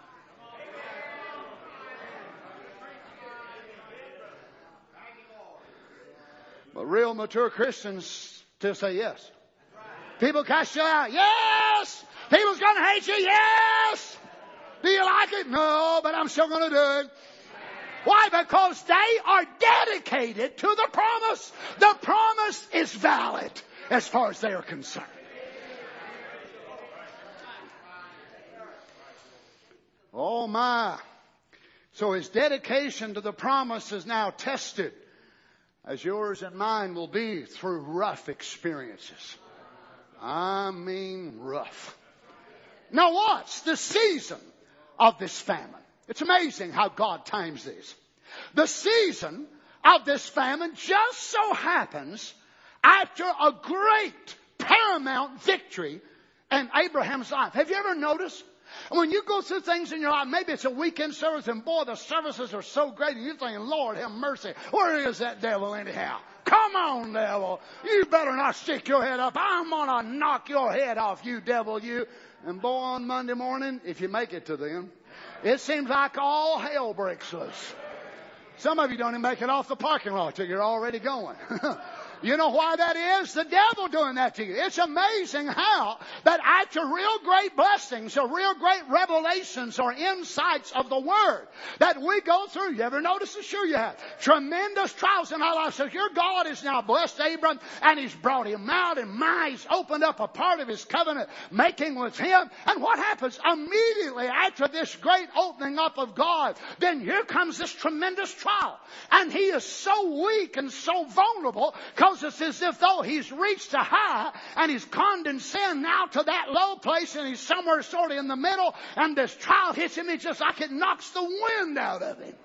But real mature Christians still say yes. People cast you out. Yes. People's going to hate you. Yes. Do you like it? No, but I'm still going to do it. Why? Because they are dedicated to the promise. The promise is valid as far as they are concerned. Oh my. So his dedication to the promise is now tested, as yours and mine will be, through rough experiences. I mean rough. Now watch the season of this famine. It's amazing how God times these. The season of this famine just so happens after a great paramount victory in Abraham's life. Have you ever noticed? When you go through things in your life, maybe it's a weekend service and boy, the services are so great and you're thinking, Lord, have mercy. Where is that devil anyhow? Come on, devil. You better not stick your head up. I'm going to knock your head off, you devil, you. And boy, on Monday morning, if you make it to them, it seems like all hell breaks loose. Some of you don't even make it off the parking lot till you're already going. You know why that is? The devil doing that to you. It's amazing how that after real great blessings or real great revelations or insights of the Word that we go through. You ever notice it? Sure you have. Tremendous trials in our life. So your God has now blessed Abram and He's brought him out, and my, He's opened up a part of His covenant making with him. And what happens? Immediately after this great opening up of God, then here comes this tremendous trial. And he is so weak and so vulnerable because it's as if though he's reached a high and he's condescended now to that low place, and he's somewhere sort of in the middle, and this trial hits him. It's just like it knocks the wind out of him.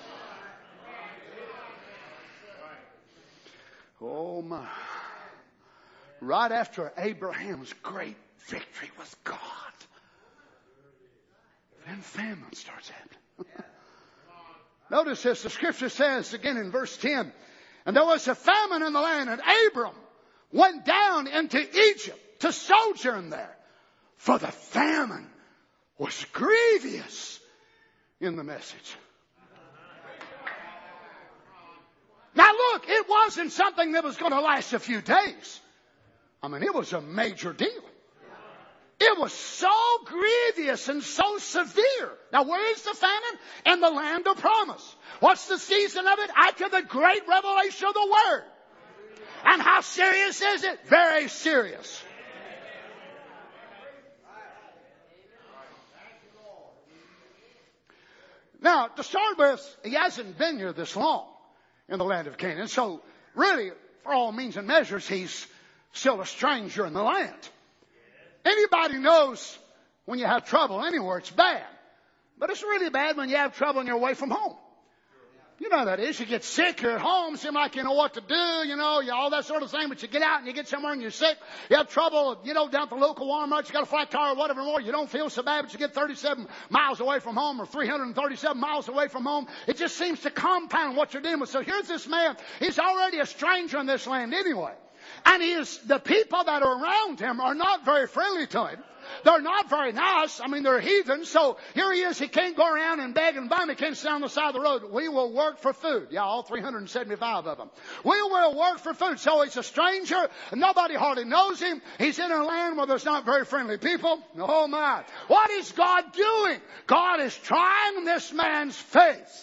Oh my. Right after Abraham's great victory with God, then famine starts happening. Notice this, the scripture says again in verse ten, and there was a famine in the land, and Abram went down into Egypt to sojourn there, for the famine was grievous in the message. Now look, it wasn't something that was going to last a few days. I mean, it was a major deal. It was so grievous and so severe. Now, where is the famine? In the land of promise. What's the season of it? After the great revelation of the Word. And how serious is it? Very serious. Now, to start with, he hasn't been here this long in the land of Canaan. So, really, for all means and measures, he's still a stranger in the land. Anybody knows when you have trouble anywhere, it's bad. But it's really bad when you have trouble and you're away from home. You know how that is. You get sick, you're at home, seem like you know what to do, you know, you, all that sort of thing. But you get out and you get somewhere and you're sick. You have trouble, you know, down at the local Walmart. You got a flat tire or whatever more. You don't feel so bad, but you get thirty-seven miles away from home or three hundred thirty-seven miles away from home. It just seems to compound what you're dealing with. So here's this man. He's already a stranger in this land anyway. And he is, the people that are around him are not very friendly to him. They're not very nice. I mean, they're heathens. So here he is. He can't go around and beg and bum. He can't sit on the side of the road. We will work for food. Yeah, all three hundred seventy-five of them. We will work for food. So he's a stranger. Nobody hardly knows him. He's in a land where there's not very friendly people. Oh my. What is God doing? God is trying this man's faith.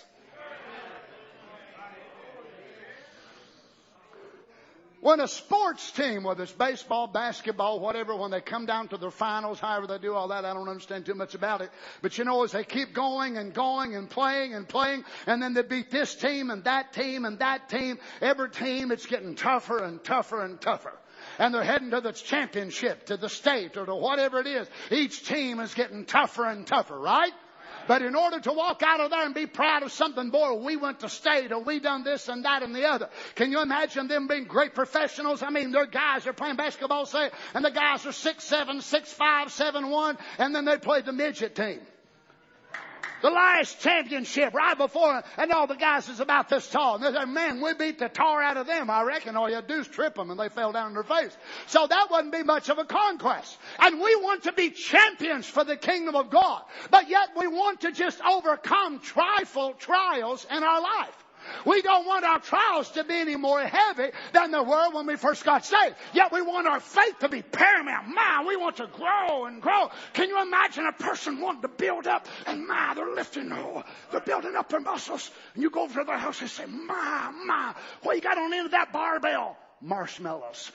When a sports team, whether it's baseball, basketball, whatever, when they come down to their finals, however they do all that, I don't understand too much about it. But you know, as they keep going and going and playing and playing, and then they beat this team and that team and that team, every team, it's getting tougher and tougher and tougher. And they're heading to the championship, to the state, or to whatever it is. Each team is getting tougher and tougher, right? But in order to walk out of there and be proud of something, boy, we went to state, or we done this and that and the other. Can you imagine them being great professionals? I mean, they're guys, they're playing basketball, say, and the guys are six seven, six five, seven one, and then they play the midget team. The last championship, right before, and all the guys is about this tall. And they say, man, we beat the tar out of them. I reckon all you had to do is trip them and they fell down on their face. So that wouldn't be much of a conquest. And we want to be champions for the kingdom of God. But yet we want to just overcome trifle trials in our life. We don't want our trials to be any more heavy than they were when we first got saved. Yet we want our faith to be paramount. My, we want to grow and grow. Can you imagine a person wanting to build up, and my, they're lifting, oh, they're building up their muscles. And you go over to their house and say, my, my, what you got on the end of that barbell? Marshmallows.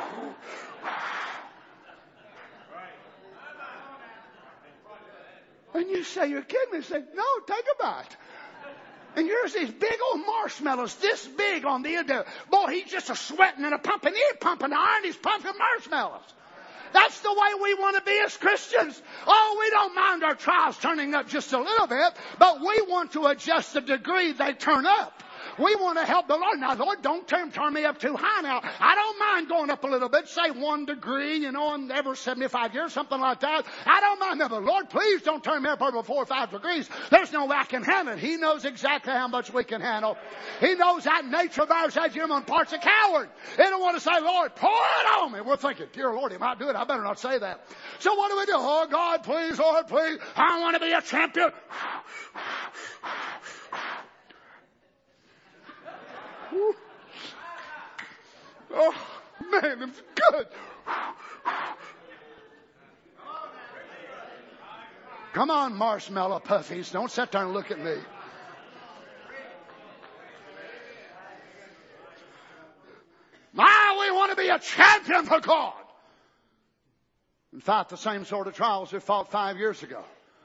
And you say, you're kidding me. Say, no, take a bite. And here's these big old marshmallows, this big on the end of it. Boy, he's just a sweating and a pumping. He ain't pumping iron, he's pumping marshmallows. That's the way we want to be as Christians. Oh, we don't mind our trials turning up just a little bit, but we want to adjust the degree they turn up. We want to help the Lord. Now, Lord, don't turn, turn me up too high now. I don't mind going up a little bit, say one degree, you know, and every seventy-five years, something like that. I don't mind that. But Lord, please don't turn me up over four or five degrees. There's no way I can handle it. He knows exactly how much we can handle. He knows that nature of ours, that human part's a coward. They don't want to say, Lord, pour it on me. We're thinking, dear Lord, he might do it. I better not say that. So what do we do? Oh, God, please, Lord, please. I want to be a champion. man, it's good. Come on, marshmallow puffies. Don't sit there and look at me. My, we want to be a champion for God. And fight the same sort of trials we fought five years ago.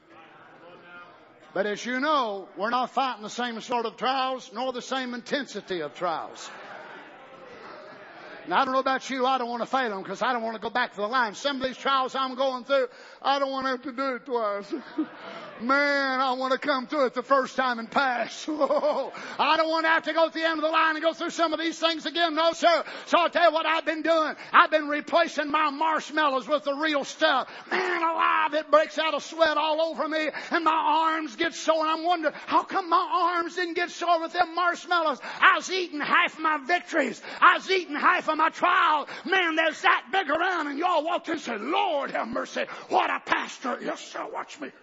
But as you know, we're not fighting the same sort of trials, nor the same intensity of trials. And I don't know about you, I don't want to fail them because I don't want to go back to the line. Some of these trials I'm going through, I don't want to have to do it twice. Man, I want to come through it the first time and pass. Oh, I don't want to have to go to the end of the line and go through some of these things again. No, sir. So I'll tell you what I've been doing. I've been replacing my marshmallows with the real stuff. Man alive, it breaks out of sweat all over me and my arms get sore. And I'm wondering, how come my arms didn't get sore with them marshmallows? I was eating half my victories. I was eating half of my trial. Man, there's that big around. And y'all walked in and said, Lord have mercy. What a pastor. Yes, sir. Watch me.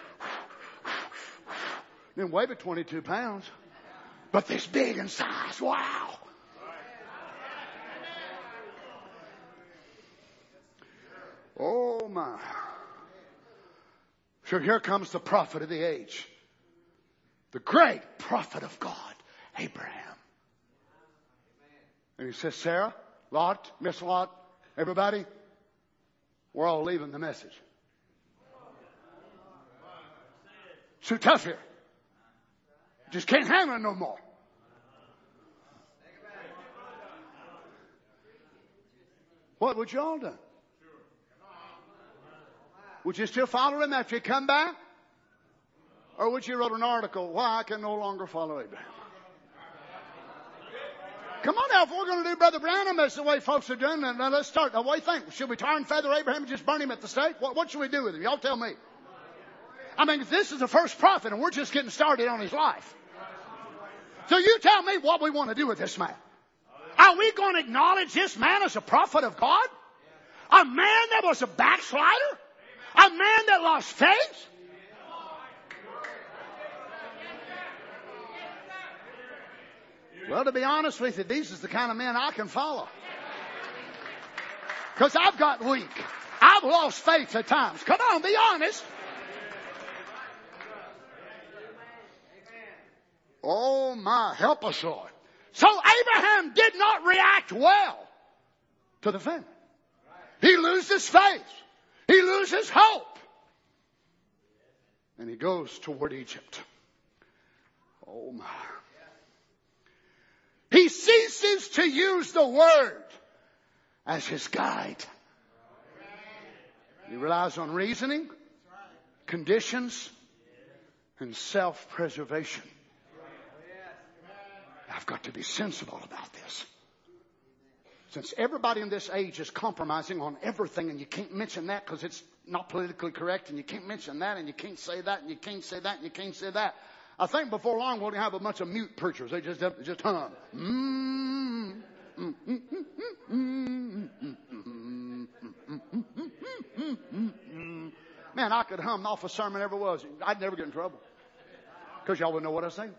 Didn't weigh but twenty-two pounds. But this big in size. Wow. Oh my. So here comes the prophet of the age. The great prophet of God, Abraham. And he says, Sarah, Lot, Miss Lot, everybody, we're all leaving the message. It's too tough here. Just can't handle it no more. What would you all do? Would you still follow him after you come back? Or would you write an article, why I can no longer follow Abraham? Come on now, if we're going to do Brother Branham as the way folks are doing, then let's start. Now, what do you think? Should we tar and feather Abraham and just burn him at the stake? What, what should we do with him? Y'all tell me. I mean, this is the first prophet and we're just getting started on his life. So you tell me what we want to do with this man. Are we going to acknowledge this man as a prophet of God? A man that was a backslider? A man that lost faith? Well, to be honest with you, these is the kind of men I can follow. Because I've got weak. I've lost faith at times. Come on, be honest. Oh my, help us, Lord. So Abraham did not react well to the famine. He loses faith. He loses hope. And he goes toward Egypt. Oh my. He ceases to use the word as his guide. He relies on reasoning, conditions, and self-preservation. I've got to be sensible about this. Since everybody in this age is compromising on everything, and you can't mention that because it's not politically correct, and you can't mention that, and you can't say that, and you can't say that, and you can't say that. I think before long we'll have a bunch of mute preachers. They just just hum. Mm, mm, mm, mm, mm, mm, mm. Man, I could hum off a sermon ever was. I'd never get in trouble because y'all would know what I was saying.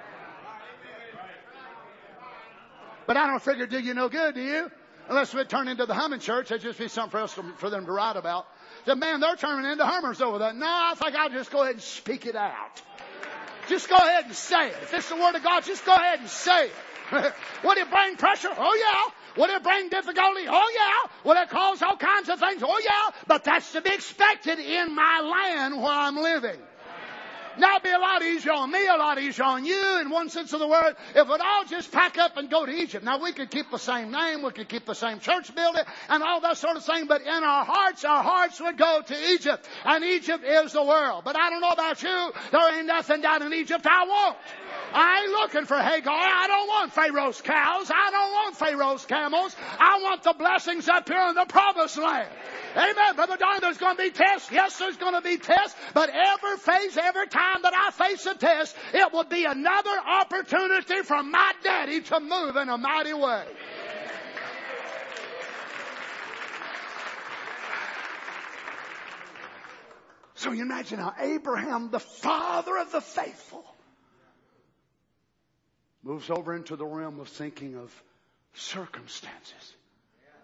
But I don't figure do you no good, do you? Unless we turn into the humming church, that'd just be something for us to, for them to write about. The man, they're turning into hummers over that. No, I think I'll just go ahead and speak it out. Just go ahead and say it. If it's the word of God, just go ahead and say it. Would it bring pressure? Oh yeah. Would it bring difficulty? Oh yeah. Would it cause all kinds of things? Oh yeah. But that's to be expected in my land where I'm living. Now it'd be a lot easier on me, a lot easier on you in one sense of the word if we'd all just pack up and go to Egypt. Now we could keep the same name, we could keep the same church building and all that sort of thing, but in our hearts, our hearts would go to Egypt. And Egypt is the world. But I don't know about you, there ain't nothing down in Egypt I want. I ain't looking for Hagar. I don't want Pharaoh's cows. I don't want Pharaoh's camels. I want the blessings up here in the promised land. Amen. Brother Don, there's going to be tests. Yes, there's going to be tests. But every phase, every time that I face a test, it will be another opportunity for my daddy to move in a mighty way. So you imagine how Abraham, the father of the faithful, moves over into the realm of thinking of circumstances.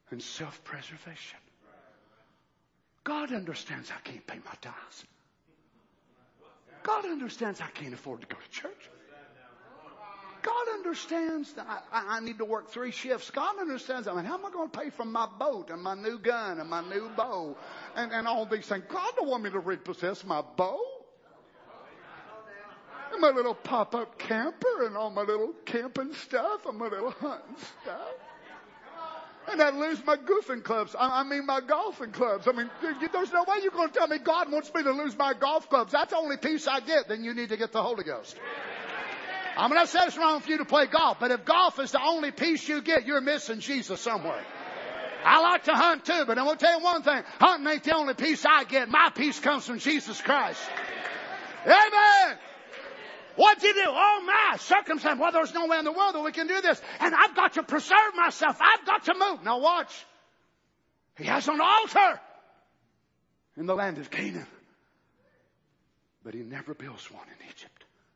and self-preservation. God understands I can't pay my tithes. God understands I can't afford to go to church. God understands that I, I need to work three shifts. God understands, I mean, how am I going to pay for my boat and my new gun and my new bow and, and all these things? God don't want me to repossess my bow and my little pop-up camper and all my little camping stuff and my little hunting stuff. And I lose my goofing clubs. I, I mean, my golfing clubs. I mean, there's no way you're going to tell me God wants me to lose my golf clubs. That's the only peace I get. Then you need to get the Holy Ghost. I'm not saying it's wrong for you to play golf, but if golf is the only peace you get, you're missing Jesus somewhere. I like to hunt too, but I'm going to tell you one thing. Hunting ain't the only peace I get. My peace comes from Jesus Christ. Amen. What'd you do? Oh my, circumstance. Well, there's no way in the world that we can do this. And I've got to preserve myself. I've got to move. Now watch. He has an altar in the land of Canaan. But he never builds one in Egypt.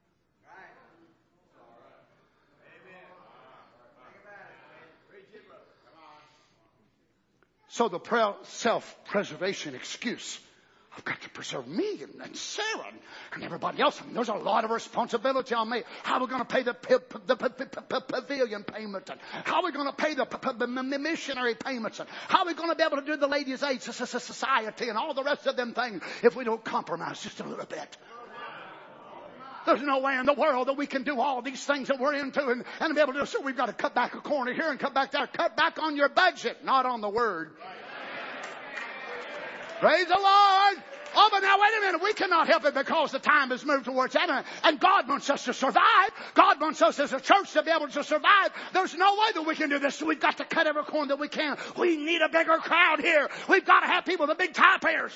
So the self-preservation excuse, I've got to preserve me and, and Sarah and, and everybody else. I mean, there's a lot of responsibility on me. How are we going to pay the, the, the, the pavilion payment? And how are we going to pay the, the missionary payments? And how are we going to be able to do the ladies' aid society and all the rest of them things if we don't compromise just a little bit? There's no way in the world that we can do all these things that we're into and, and be able to do. So we've got to cut back a corner here and cut back there. Cut back on your budget, not on the Word. Praise the Lord. Oh, but now wait a minute. We cannot help it because the time has moved towards that. And God wants us to survive. God wants us as a church to be able to survive. There's no way that we can do this. So we've got to cut every corner that we can. We need a bigger crowd here. We've got to have people with big tie pairs.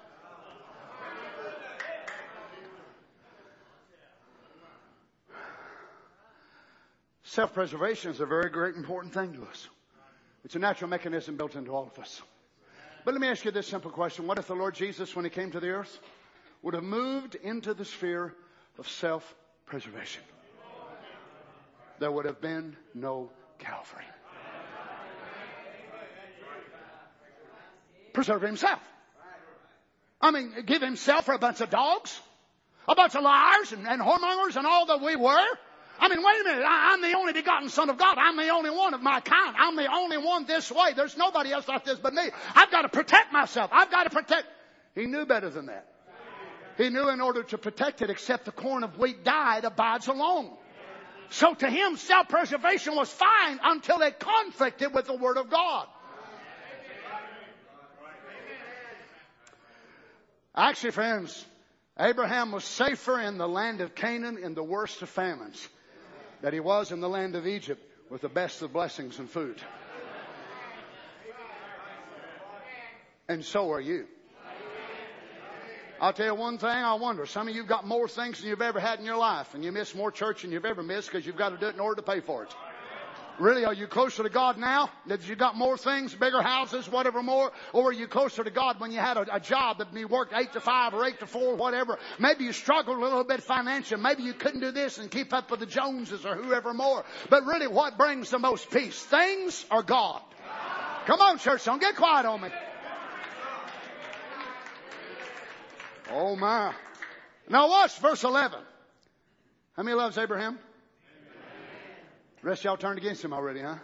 Self-preservation is a very great important thing to us. It's a natural mechanism built into all of us. But let me ask you this simple question. What if the Lord Jesus, when he came to the earth, would have moved into the sphere of self-preservation? There would have been no Calvary. Preserve himself. I mean, give himself for a bunch of dogs, a bunch of liars and, and whoremongers and all that we were. I mean, wait a minute. I, I'm the only begotten Son of God. I'm the only one of my kind. I'm the only one this way. There's nobody else like this but me. I've got to protect myself. I've got to protect. He knew better than that. He knew in order to protect it, except the corn of wheat died, abides alone. So to him, self-preservation was fine until it conflicted with the Word of God. Actually, friends, Abraham was safer in the land of Canaan in the worst of famines than he was in the land of Egypt with the best of blessings and food. And so are you. I'll tell you one thing, I wonder. Some of you have got more things than you've ever had in your life, and you miss more church than you've ever missed because you've got to do it in order to pay for it. Really, are you closer to God now that you got more things, bigger houses, whatever more? Or are you closer to God when you had a, a job that you worked eight to five or eight to four, whatever? Maybe you struggled a little bit financially. Maybe you couldn't do this and keep up with the Joneses or whoever more. But really, what brings the most peace? Things or God? Come on, church, don't get quiet on me. Oh, my. Now watch verse eleven. How many loves Abraham? The rest of y'all turned against him already, huh?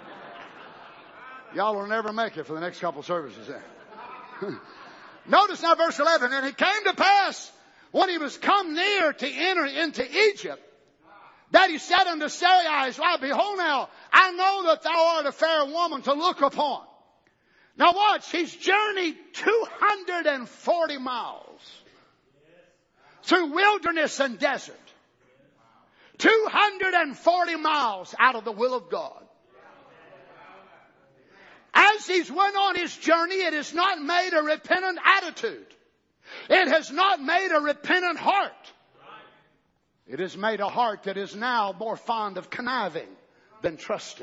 Y'all will never make it for the next couple services there. Notice now verse eleven. And it came to pass when he was come near to enter into Egypt, that he said unto Sarai his wife, behold now, I know that thou art a fair woman to look upon. Now watch, he's journeyed two hundred forty miles through wilderness and desert. two hundred forty miles out of the will of God. As he's went on his journey, it has not made a repentant attitude. It has not made a repentant heart. It has made a heart that is now more fond of conniving than trusting.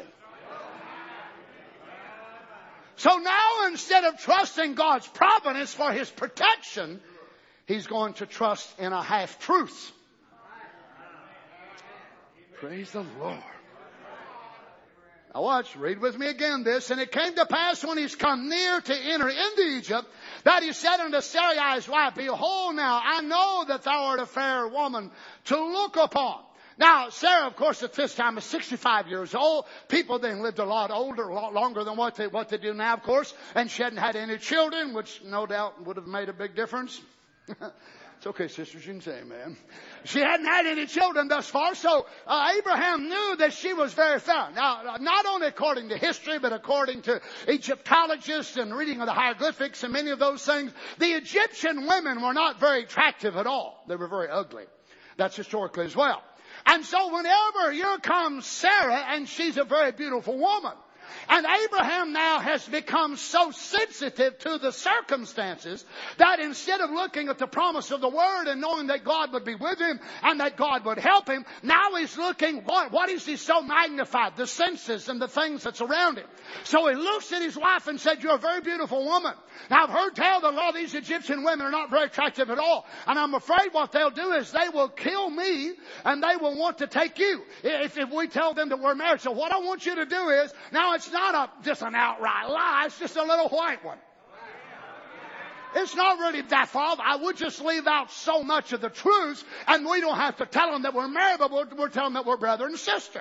So now, instead of trusting God's providence for his protection, he's going to trust in a half-truth. Praise the Lord. Now watch, read with me again this. And it came to pass when he's come near to enter into Egypt, that he said unto Sarai his wife, Behold now, I know that thou art a fair woman to look upon. Now, Sarah, of course, at this time was sixty-five years old. People then lived a lot older, a lot longer than what they, what they do now, of course. And she hadn't had any children, which no doubt would have made a big difference. It's okay, sisters, you can say amen. She hadn't had any children thus far, so uh, Abraham knew that she was very fair. Now, not only according to history, but according to Egyptologists and reading of the hieroglyphics and many of those things, the Egyptian women were not very attractive at all. They were very ugly. That's historically as well. And so whenever here comes Sarah, and she's a very beautiful woman, and Abraham now has become so sensitive to the circumstances that instead of looking at the promise of the Word and knowing that God would be with him and that God would help him, now he's looking, what, what is he so magnified? The senses and the things that's around him. So he looks at his wife and said, you're a very beautiful woman. Now I've heard tell that a lot of these Egyptian women are not very attractive at all. And I'm afraid what they'll do is they will kill me and they will want to take you if, if we tell them that we're married. So what I want you to do is, now it's not a, just an outright lie, it's just a little white one. It's not really that far. I would just leave out so much of the truth, and we don't have to tell them that we're married, but we're, we're telling them that we're brother and sister.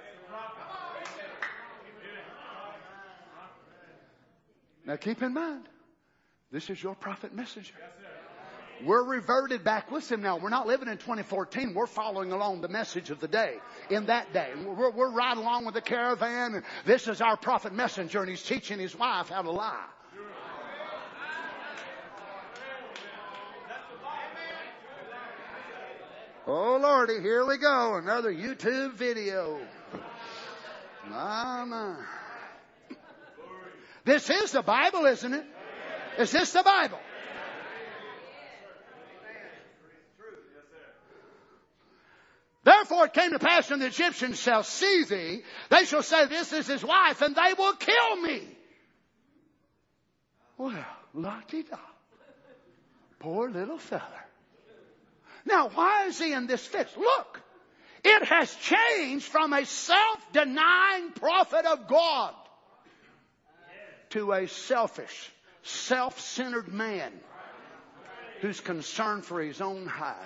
Now keep in mind, this is your prophet messenger. We're reverted back with him now. We're not living in twenty fourteen. We're following along the message of the day. In that day, we're, we're right along with the caravan. And this is our prophet messenger, and he's teaching his wife how to lie. Oh, Lordy, here we go. Another YouTube video. My, my. This is the Bible, isn't it? Is this the Bible? Therefore it came to pass when the Egyptians shall see thee, they shall say, this is his wife, and they will kill me. Well, la-di-da. Poor little fella. Now, why is he in this fix? Look, it has changed from a self-denying prophet of God to a selfish, self-centered man who's concerned for his own hide.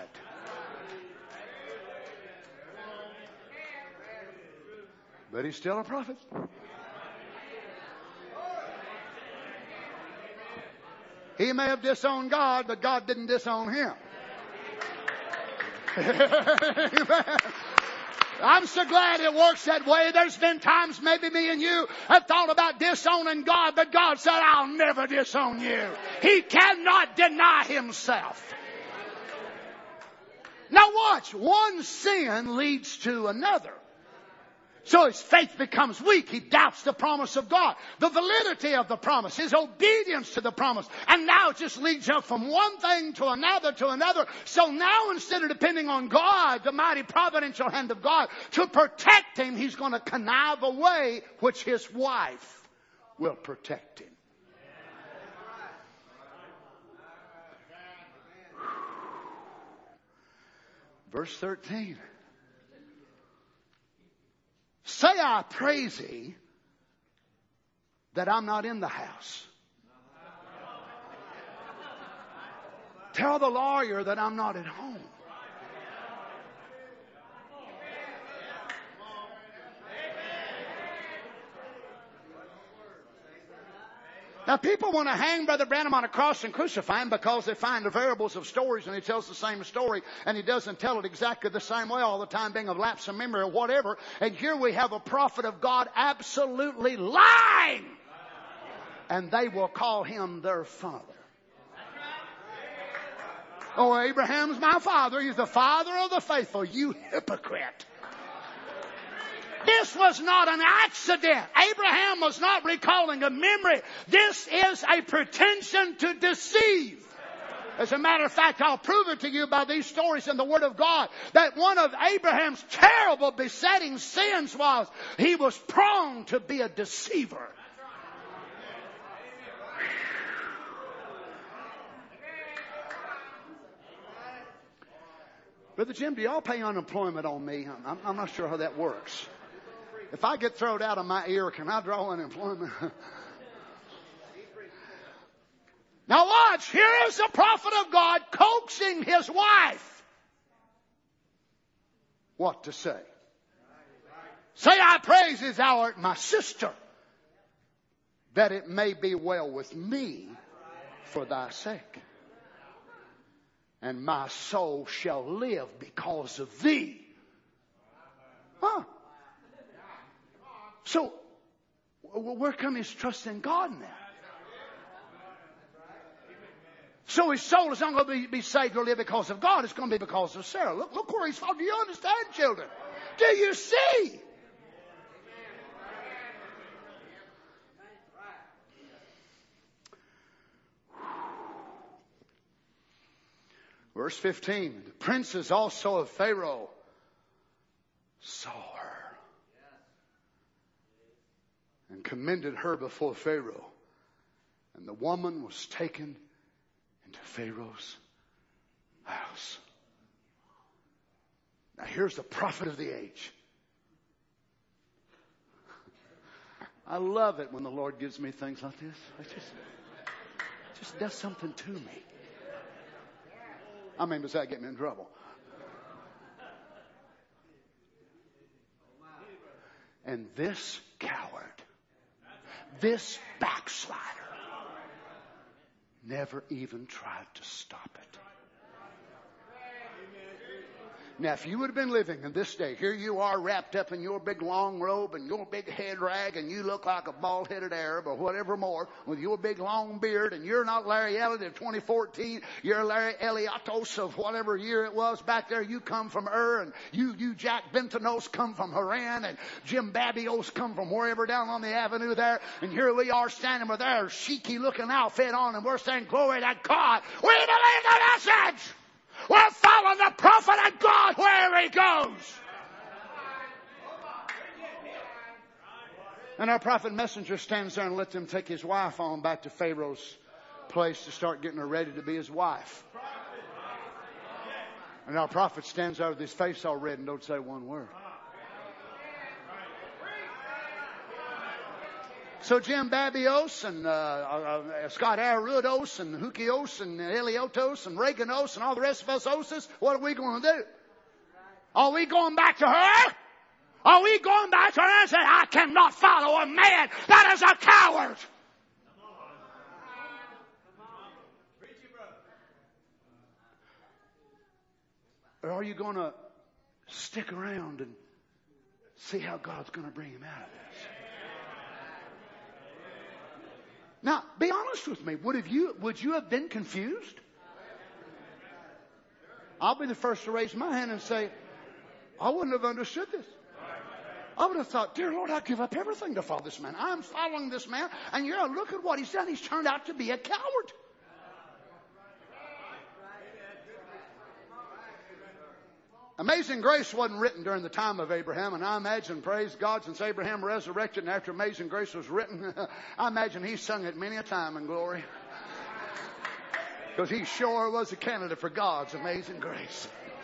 But he's still a prophet. He may have disowned God, but God didn't disown him. I'm so glad it works that way. There's been times maybe me and you have thought about disowning God, but God said, I'll never disown you. He cannot deny himself. Now watch, one sin leads to another. So his faith becomes weak. He doubts the promise of God, the validity of the promise, his obedience to the promise. And now it just leads up from one thing to another to another. So now instead of depending on God, the mighty providential hand of God, to protect him, he's going to connive a way which his wife will protect him. Verse thirteen. Say I praise thee that I'm not in the house. Tell the lawyer that I'm not at home. Now people want to hang Brother Branham on a cross and crucify him because they find the variables of stories and he tells the same story and he doesn't tell it exactly the same way all the time, being of lapse of memory or whatever. And here we have a prophet of God absolutely lying. And they will call him their father. Oh, Abraham's my father. He's the father of the faithful. You hypocrite. This was not an accident. Abraham was not recalling a memory. This is a pretension to deceive. As a matter of fact, I'll prove it to you by these stories in the Word of God that one of Abraham's terrible besetting sins was he was prone to be a deceiver. Brother Jim, do y'all pay unemployment on me? I'm, I'm not sure how that works. If I get thrown out of my ear, can I draw unemployment? Now watch, here is the prophet of God coaxing his wife. What to say? Say, I praise thee, thou art my sister, that it may be well with me for thy sake. And my soul shall live because of thee. Huh? So, where come his trust in God now? So his soul is not going to be, be saved or live because of God. It's going to be because of Sarah. Look, look where he's falling. Do you understand, children? Do you see? Verse fifteen. The princes also of Pharaoh saw her and commended her before Pharaoh. And the woman was taken into Pharaoh's house. Now here's the prophet of the age. I love it when the Lord gives me things like this. It just, it just does something to me. I mean, does that get me in trouble? And this coward, this backslider, never even tried to stop it. Now, if you would have been living in this day, here you are wrapped up in your big long robe and your big head rag, and you look like a bald-headed Arab or whatever more with your big long beard, and you're not Larry Elliott of twenty fourteen, you're Larry Eliatos of whatever year it was back there. You come from Ur, and you, you Jack Bentonos come from Haran, and Jim Babios come from wherever down on the avenue there, and here we are standing with our cheeky-looking outfit on, and we're saying, glory to God, we believe the message! We're following the prophet of God wherever he goes. And our prophet messenger stands there and lets him take his wife on back to Pharaoh's place to start getting her ready to be his wife. And our prophet stands there with his face all red and don't say one word. So Jim Babios and uh, uh, Scott Arudos and Hukios and Eliotos and Reaganos and all the rest of us Oses, what are we going to do? Are we going back to her? Are we going back to her and say, I cannot follow a man that is a coward? Or are you going to stick around and see how God's going to bring him out of this? Now, be honest with me. Would have you, would you have been confused? I'll be the first to raise my hand and say, I wouldn't have understood this. I would have thought, dear Lord, I give up everything to follow this man. I'm following this man, and you know, look at what he's done. He's turned out to be a coward. Amazing Grace wasn't written during the time of Abraham, and I imagine, praise God, since Abraham resurrected and after Amazing Grace was written, I imagine he sung it many a time in glory. Because he sure was a candidate for God's amazing grace.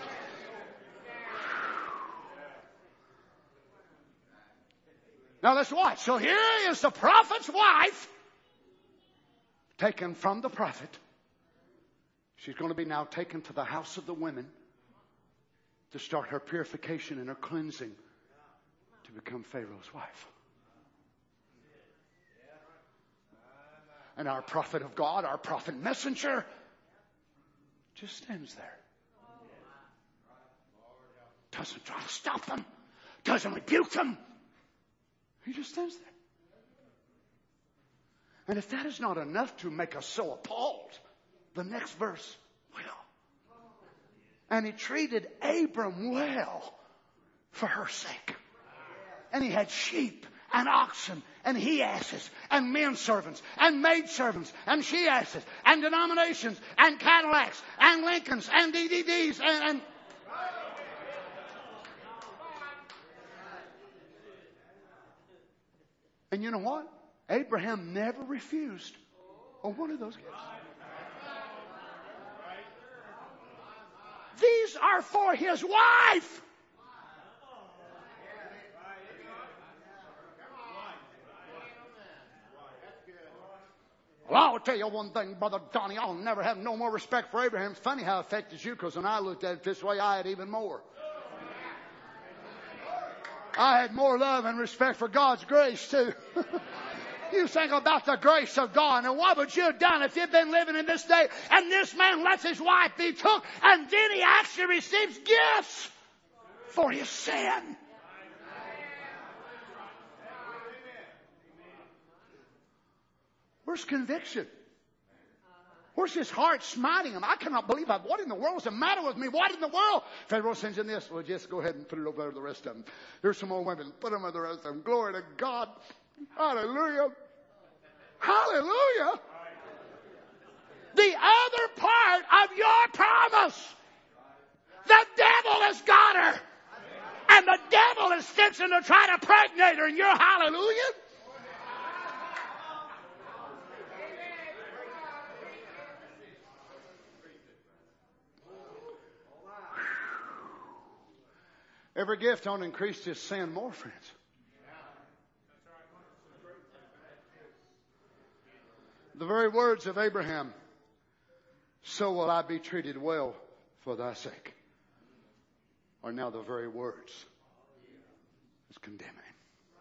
Now let's watch. So here is the prophet's wife taken from the prophet. She's going to be now taken to the house of the women to start her purification and her cleansing to become Pharaoh's wife. And our prophet of God, our prophet messenger, just stands there. Doesn't try to stop them. Doesn't rebuke them. He just stands there. And if that is not enough to make us so appalled, the next verse will. And he treated Abram well for her sake. And he had sheep and oxen and he-asses and men servants and maid servants and she-asses and denominations and Cadillacs and Lincolns and D D Ds and, and And you know what? Abraham never refused on one of those gifts. These are for his wife. Well, I'll tell you one thing, Brother Donnie, I'll never have no more respect for Abraham. It's funny how it affected you, because when I looked at it this way, I had even more. I had more love and respect for God's grace, too. You think about the grace of God, and what would you have done if you'd been living in this day and this man lets his wife be took, and then he actually receives gifts for his sin? Where's conviction? Where's his heart smiting him? I cannot believe that. What in the world is the matter with me? What in the world? Pharaoh sends in this. Well, just go ahead and put it over there to the rest of them. Here's some more women. Put them over the rest of them. Glory to God. Hallelujah. Hallelujah. The other part of your promise. The devil has got her. And the devil is fixing to try to pregnate her. And you're hallelujah. Every gift only increased his sin more, friends. The very words of Abraham, so will I be treated well for thy sake, are now the very words that's condemning him.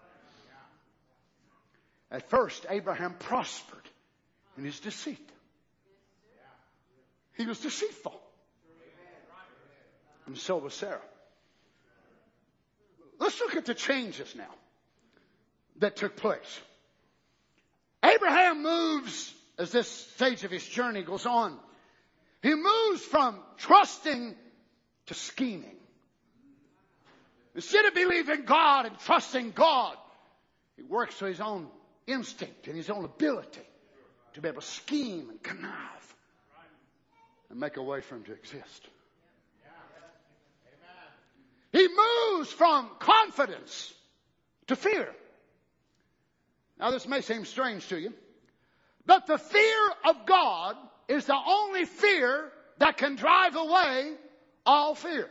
At first, Abraham prospered in his deceit. He was deceitful. And so was Sarah. Let's look at the changes now that took place. Abraham moves, as this stage of his journey goes on, he moves from trusting to scheming. Instead of believing God and trusting God, he works to his own instinct and his own ability to be able to scheme and connive and make a way for him to exist. He moves from confidence to fear. Now, this may seem strange to you, but the fear of God is the only fear that can drive away all fear.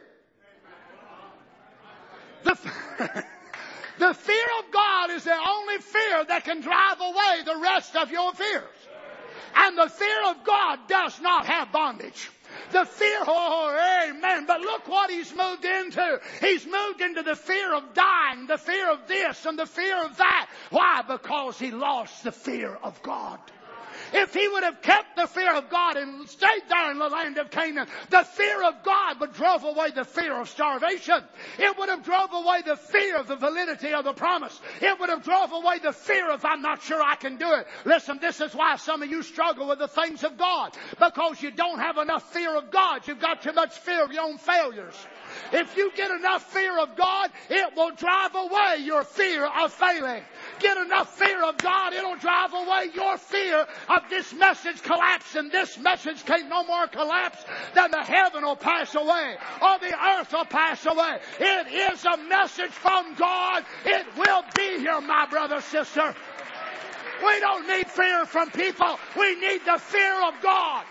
The, the fear of God is the only fear that can drive away the rest of your fears. And the fear of God does not have bondage. The fear, oh, amen. But look what he's moved into. He's moved into the fear of dying, the fear of this and the fear of that. Why? Because he lost the fear of God. If he would have kept the fear of God and stayed there in the land of Canaan, the fear of God would drove away the fear of starvation. It would have drove away the fear of the validity of the promise. It would have drove away the fear of I'm not sure I can do it. Listen, this is why some of you struggle with the things of God. Because you don't have enough fear of God. You've got too much fear of your own failures. If you get enough fear of God, it will drive away your fear of failing. Get enough fear of God, it'll drive away your fear of this message collapsing. This message can't no more collapse than the heaven will pass away or the earth will pass away. It is a message from God. It will be here, my brother, sister. We don't need fear from people. We need the fear of God.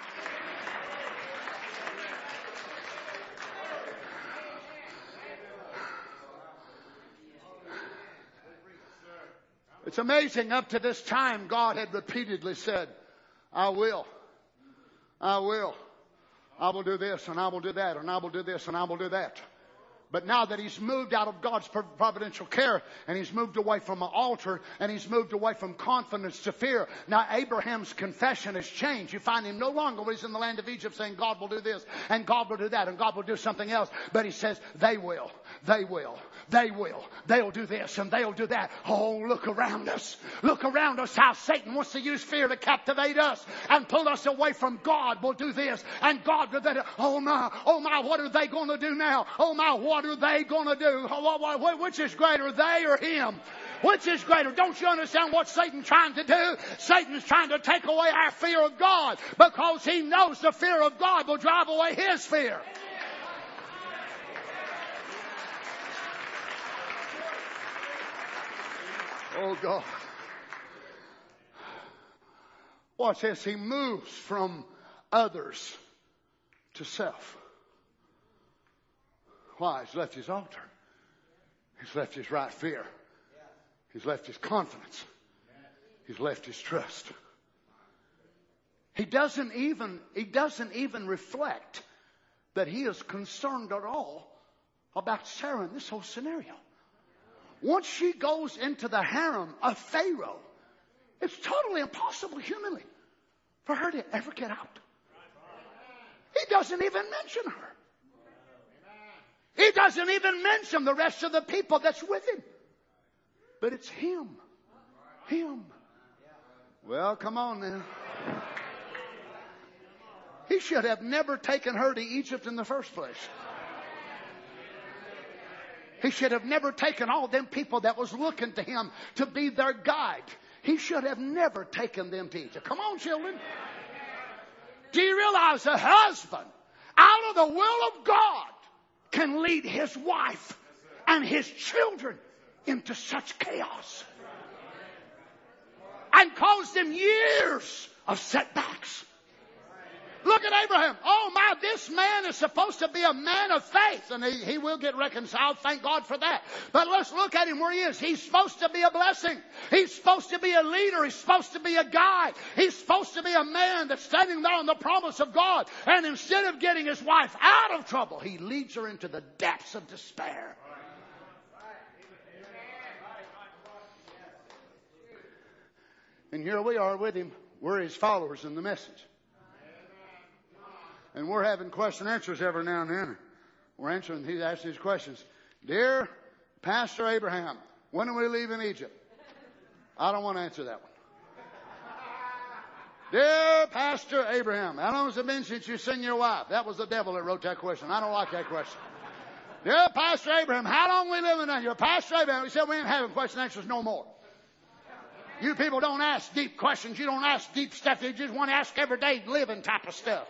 It's amazing, up to this time, God had repeatedly said, I will, I will, I will do this and I will do that and I will do this and I will do that. But now that he's moved out of God's providential care and he's moved away from an altar and he's moved away from confidence to fear, now Abraham's confession has changed. You find him no longer when he's in the land of Egypt saying God will do this and God will do that and God will do something else. But he says they will, they will. They will. They'll do this and they'll do that. Oh, look around us. Look around us how Satan wants to use fear to captivate us and pull us away from God. Will do this and God will do that. Oh my, oh my, what are they going to do now? Oh my, what are they going to do? Oh, which is greater, they or him? Which is greater? Don't you understand what Satan's trying to do? Satan's trying to take away our fear of God because he knows the fear of God will drive away his fear. Oh, God. Watch this. He moves from others to self. Why? He's left his altar. He's left his right fear. He's left his confidence. He's left his trust. He doesn't even, he doesn't even reflect that he is concerned at all about Sarah in this whole scenario. Once she goes into the harem of Pharaoh, it's totally impossible humanly for her to ever get out. He doesn't even mention her. He doesn't even mention the rest of the people that's with him. But it's him. Him. Well, come on now. He should have never taken her to Egypt in the first place. He should have never taken all them people that was looking to him to be their guide. He should have never taken them to Egypt. Come on, children. Do you realize a husband, out of the will of God, can lead his wife and his children into such chaos and cause them years of setbacks? Look at Abraham. Oh my, this man is supposed to be a man of faith. And he, he will get reconciled. Thank God for that. But let's look at him where he is. He's supposed to be a blessing. He's supposed to be a leader. He's supposed to be a guide. He's supposed to be a man that's standing there on the promise of God. And instead of getting his wife out of trouble, he leads her into the depths of despair. And here we are with him. We're his followers in the message. And we're having question and answers every now and then. We're answering, he's asking these questions. Dear Pastor Abraham, when are we leaving Egypt? I don't want to answer that one. Dear Pastor Abraham, how long has it been since you seen your wife? That was the devil that wrote that question. I don't like that question. Dear Pastor Abraham, how long are we living now? You're Pastor Abraham. He said we ain't having question and answers no more. You people don't ask deep questions. You don't ask deep stuff. You just want to ask everyday living type of stuff.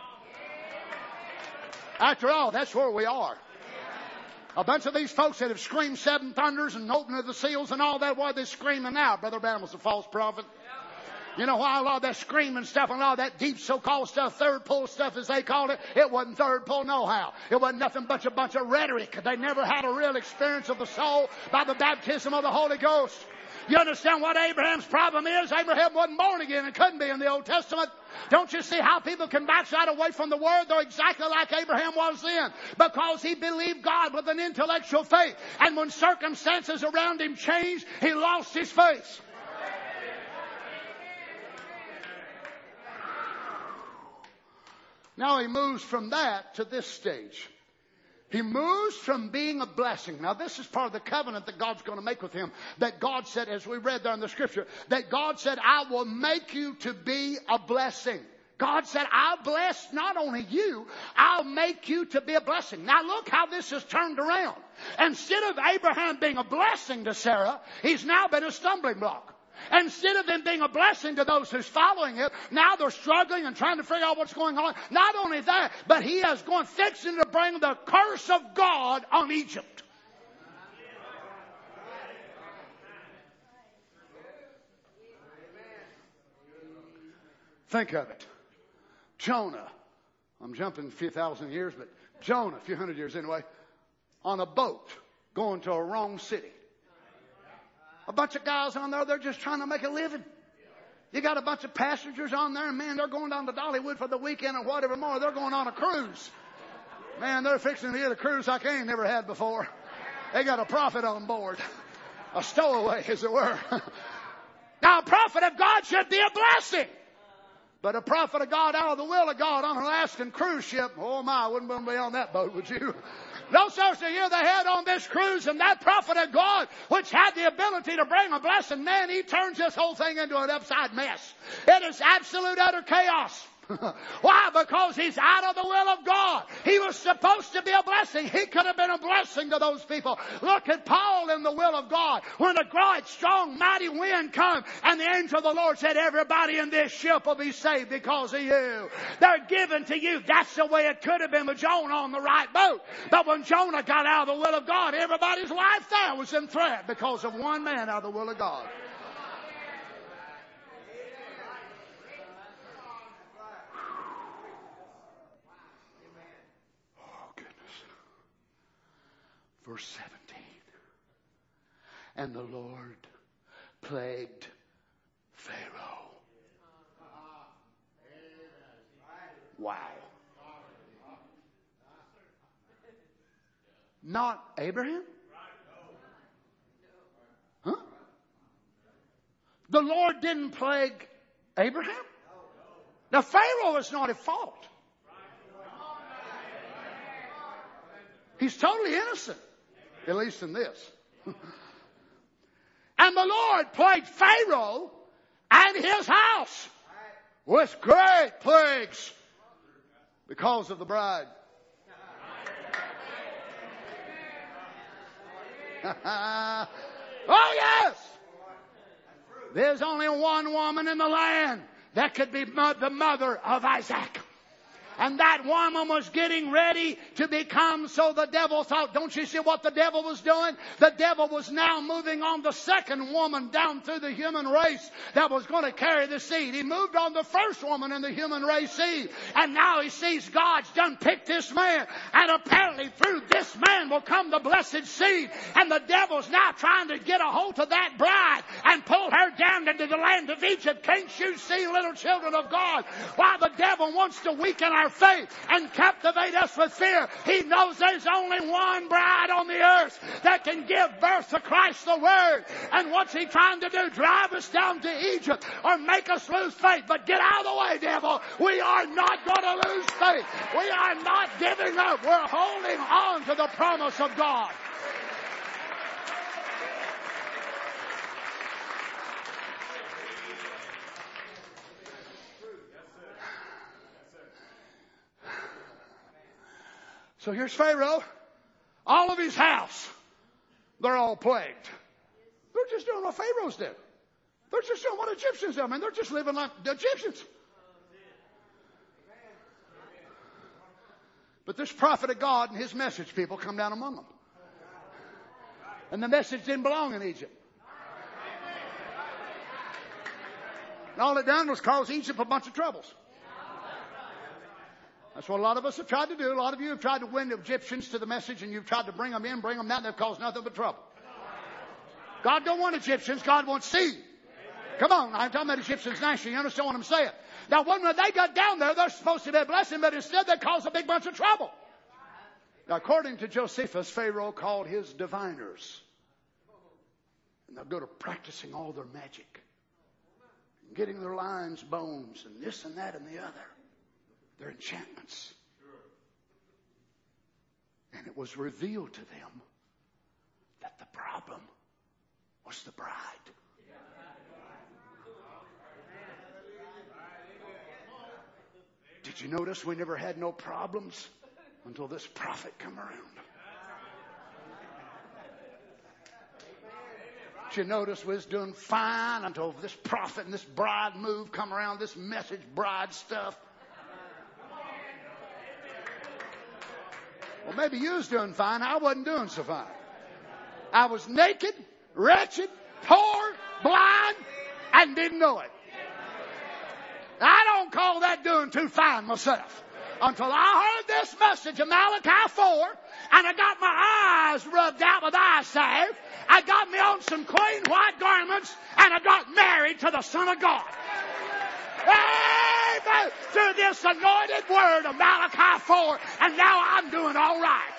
After all, that's where we are. A bunch of these folks that have screamed seven thunders and opening of the seals and all that, why are they screaming now? Brother Branham was a false prophet. You know why a lot of that screaming stuff and a lot of that deep so-called stuff, third pull stuff as they called it, it wasn't third pull no how. It wasn't nothing but a bunch of rhetoric. They never had a real experience of the soul by the baptism of the Holy Ghost. You understand what Abraham's problem is? Abraham wasn't born again and couldn't be in the Old Testament. Don't you see how people can backslide away from the Word? They're exactly like Abraham was then. Because he believed God with an intellectual faith. And when circumstances around him changed, he lost his faith. Now he moves from that to this stage. He moves from being a blessing. Now this is part of the covenant that God's going to make with him. That God said, as we read there in the scripture, that God said, I will make you to be a blessing. God said, I'll bless not only you, I'll make you to be a blessing. Now look how this has turned around. Instead of Abraham being a blessing to Sarah, he's now been a stumbling block. Instead of them being a blessing to those who's following it, now they're struggling and trying to figure out what's going on. Not only that, but he is going fixing to bring the curse of God on Egypt. Think of it. Jonah, I'm jumping a few thousand years, but Jonah, a few hundred years anyway, on a boat going to a wrong city. A bunch of guys on there, they're just trying to make a living. You got a bunch of passengers on there, and man, they're going down to Dollywood for the weekend or whatever more. They're going on a cruise. Man, they're fixing to get a cruise like I ain't never had before. They got a prophet on board. A stowaway, as it were. Now, a prophet of God should be a blessing. But a prophet of God out of the will of God on an Alaskan cruise ship, oh my, I wouldn't want to be on that boat, would you? No, sir, so here they had on this cruise, and that prophet of God, which had the ability to bring a blessing, man, he turns this whole thing into an upside mess. It is absolute utter chaos. Why? Because he's out of the will of God. He was supposed to be a blessing. He could have been a blessing to those people. Look at Paul in the will of God. When a great, strong, mighty wind come, and the angel of the Lord said, everybody in this ship will be saved because of you. They're given to you. That's the way it could have been with Jonah on the right boat. But when Jonah got out of the will of God, everybody's life there was in threat because of one man out of the will of God. Verse seventeen. And the Lord plagued Pharaoh. Wow. Not Abraham? Huh? The Lord didn't plague Abraham? Now, Pharaoh is not at fault. He's totally innocent, at least in this. And the Lord plagued Pharaoh and his house with great plagues because of the bride. Oh, yes! There's only one woman in the land that could be the mother of Isaac. And that woman was getting ready to become, so the devil thought, don't you see what the devil was doing? The devil was now moving on the second woman down through the human race that was going to carry the seed. He moved on the first woman in the human race seed. And now he sees God's done picked this man. And apparently through this man will come the blessed seed. And the devil's now trying to get a hold of that bride and pull her down into the land of Egypt. Can't you see, little children of God, why the devil wants to weaken our faith and captivate us with fear? He knows there's only one bride on the earth that can give birth to Christ the Word. And what's he trying to do? Drive us down to Egypt or make us lose faith? But get out of the way, devil. We are not going to lose faith. We are not giving up. We're holding on to the promise of God. So here's Pharaoh. All of his house, they're all plagued. They're just doing what Pharaoh's did. They're just doing what Egyptians do. I mean, they're just living like the Egyptians. But this prophet of God and his message people come down among them. And the message didn't belong in Egypt. And all it done was cause Egypt a bunch of troubles. That's what a lot of us have tried to do. A lot of you have tried to win the Egyptians to the message, and you've tried to bring them in, bring them down. They've caused nothing but trouble. God don't want Egyptians. God wants seed. Come on. I'm talking about Egyptians nationally. You understand what I'm saying? Now, when they got down there, they're supposed to be a blessing, but instead they caused a big bunch of trouble. Now, according to Josephus, Pharaoh called his diviners. And they'll go to practicing all their magic. Getting their lions, bones, and this and that and the other. Their enchantments. And it was revealed to them that the problem was the bride. Did you notice we never had no problems until this prophet come around? Did you notice we was doing fine until this prophet and this bride move come around, this message bride stuff? Well, maybe you was doing fine. I wasn't doing so fine. I was naked, wretched, poor, blind, and didn't know it. I don't call that doing too fine myself. Until I heard this message of Malachi four, and I got my eyes rubbed out with eye salve. I got me on some clean white garments, and I got married to the Son of God. Amen. Through this anointed word of Malachi four, and now I'm doing all right.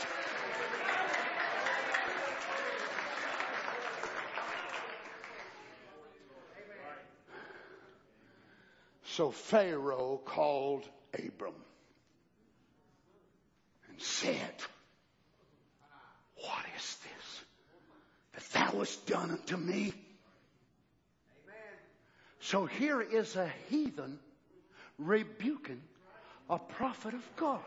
So Pharaoh called Abram and said, what is this that thou hast done unto me? So here is a heathen rebuking a prophet of God.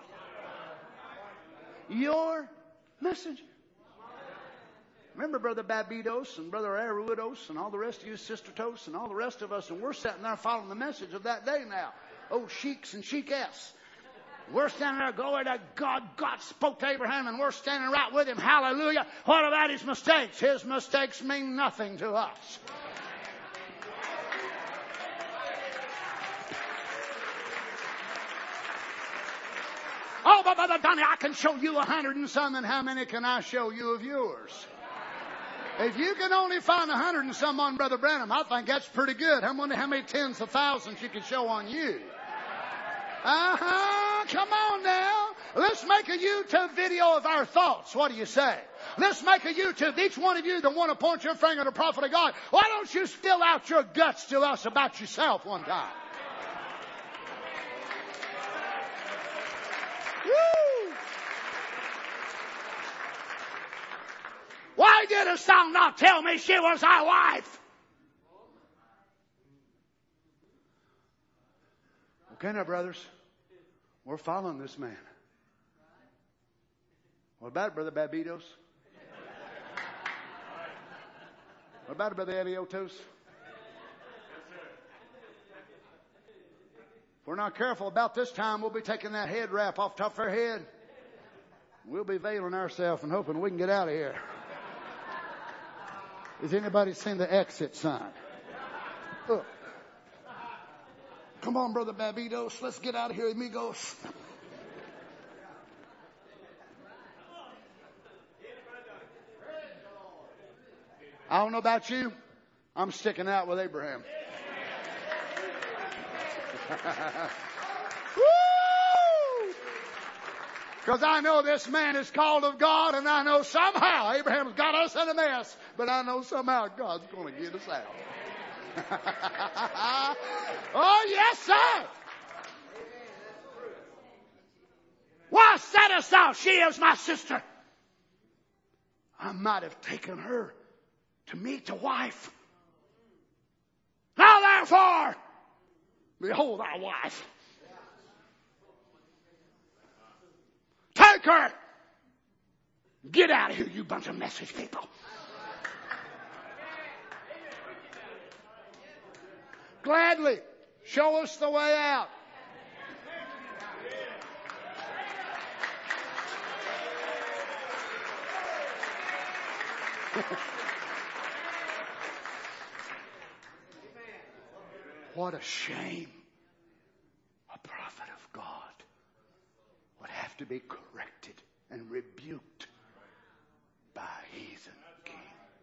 Your messenger. Remember Brother Babidos and Brother Aruidos and all the rest of you, Sister Tos and all the rest of us, and we're sitting there following the message of that day now. Oh, sheiks and sheikess. We're standing there, glory to God. God spoke to Abraham, and we're standing right with him. Hallelujah. What about his mistakes? His mistakes mean nothing to us. Oh, but Brother Donnie, I can show you a hundred and some, and how many can I show you of yours? If you can only find a hundred and some on Brother Branham, I think that's pretty good. How many, how many tens of thousands you can show on you? Uh-huh. Let's make a YouTube video of our thoughts. What do you say? Let's make a YouTube. Each one of you that want to point your finger at the prophet of God, why don't you spill out your guts to us about yourself one time? Woo! Why did a song not tell me she was our wife? Okay now, brothers. We're following this man. What about it, Brother Babitos? What about it, Brother Abiotos? If we're not careful about this time, we'll be taking that head wrap off top of our head. We'll be veiling ourselves and hoping we can get out of here. Has anybody seen the exit sign? Look. Come on, Brother Babitos. Let's get out of here, amigos. I don't know about you. I'm sticking out with Abraham. Woo! Because I know this man is called of God, and I know somehow Abraham's got us in a mess, but I know somehow God's going to get us out. Oh, yes, sir. Why saidest thou, she is my sister? I might have taken her to meet the wife. Now therefore, behold our wife. Take her. Get out of here, you bunch of message people. Gladly. Show us the way out. What a shame. A prophet of God would have to be corrected and rebuked by a heathen king.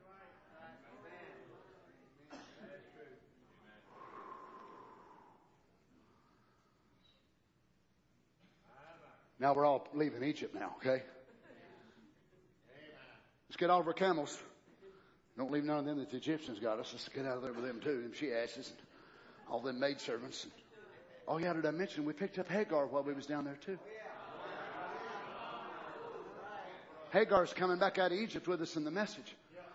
Now we're all leaving Egypt now, okay? Let's get all of our camels. Don't leave none of them that the Egyptians got us. Let's get out of there with them too. Them she-asses and all them maidservants. Oh yeah, did I mention we picked up Hagar while we was down there too? Hagar's coming back out of Egypt with us in the message.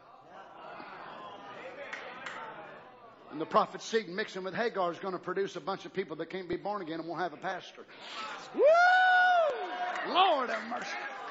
And the prophet's seed mixing with Hagar is going to produce a bunch of people that can't be born again and won't have a pastor. Woo! Lord have mercy.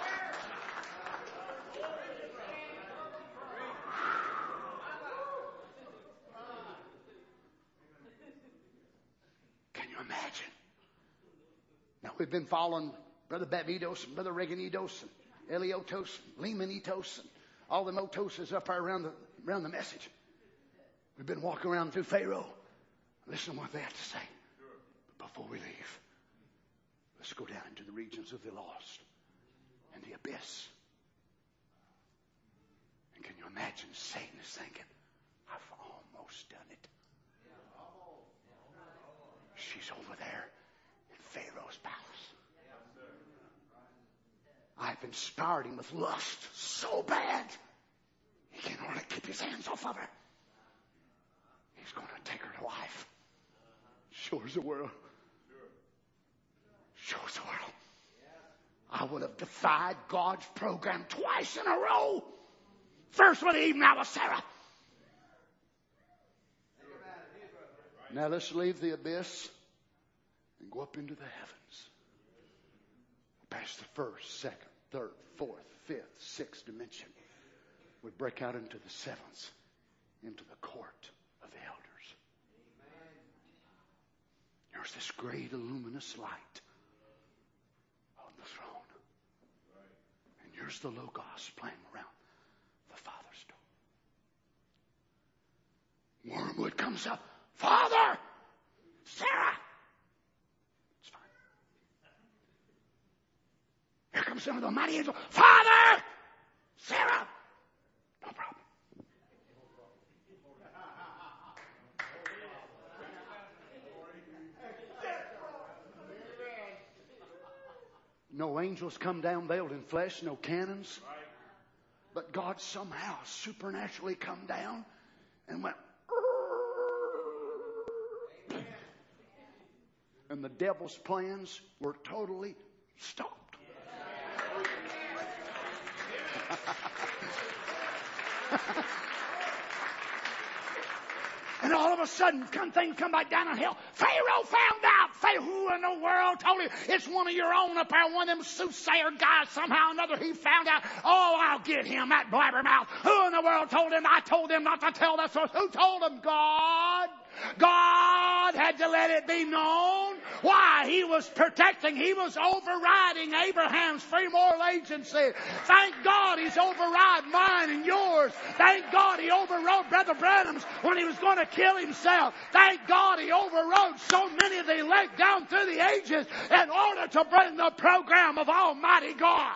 Can you imagine? Now we've been following Brother Babitos and Brother Reganitos and Eliotos and Lemonitos and all the motoses up there around the, around the message. We've been walking around through Pharaoh. Listen to what they have to say. But before we leave, let's go down into the regions of the lost and the abyss. And can you imagine Satan is thinking, I've almost done it. She's over there in Pharaoh's palace. I've inspired him with lust so bad, he can hardly keep his hands off of her. He's going to take her to wife. Shows the world. Shows the world. I would have defied God's program twice in a row. First with Eve, now with Sarah. Now let's leave the abyss and go up into the heavens. Past the first, second, third, fourth, fifth, sixth dimension. We break out into the seventh, into the court of the elders. There's this great luminous light on the throne. And here's the Logos playing around the Father's door. Wormwood comes up. Father! Sarah! It's fine. Here comes some of the mighty angels. Father! Sarah! No problem. No angels come down veiled in flesh, no cannons. But God somehow supernaturally come down and went, and the devil's plans were totally stopped. And all of a sudden, come things come back down on hill. Pharaoh found out. Pharaoh, who in the world told him? It's one of your own up there, one of them soothsayer guys. Somehow or another, he found out. Oh, I'll get him, that blabbermouth. Who in the world told him? I told him not to tell that source. Who told him? God. God had to let it be known. Why? He was protecting. He was overriding Abraham's free moral agency. Thank God he's override mine and yours. Thank God he overrode Brother Branham's when he was going to kill himself. Thank God he overrode so many of the elect down through the ages in order to bring the program of Almighty God.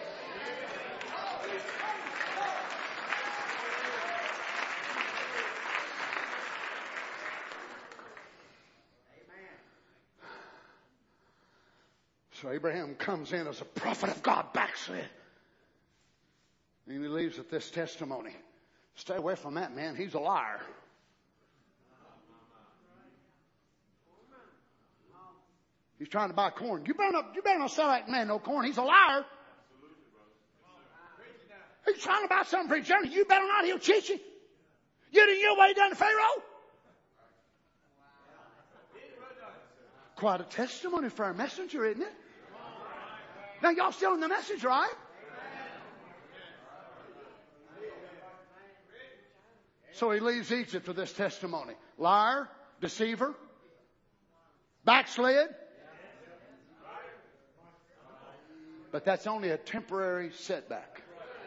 So Abraham comes in as a prophet of God, backslid. And he leaves with this testimony. Stay away from that man. He's a liar. He's trying to buy corn. You better not, you better not sell that man no corn. He's a liar. He's trying to buy something for his journey. You better not. He'll cheat you. You didn't know what he done to Pharaoh? Quite a testimony for a messenger, isn't it? Now, y'all still in the message, right? So he leaves Egypt with this testimony. Liar, deceiver, backslid. But that's only a temporary setback.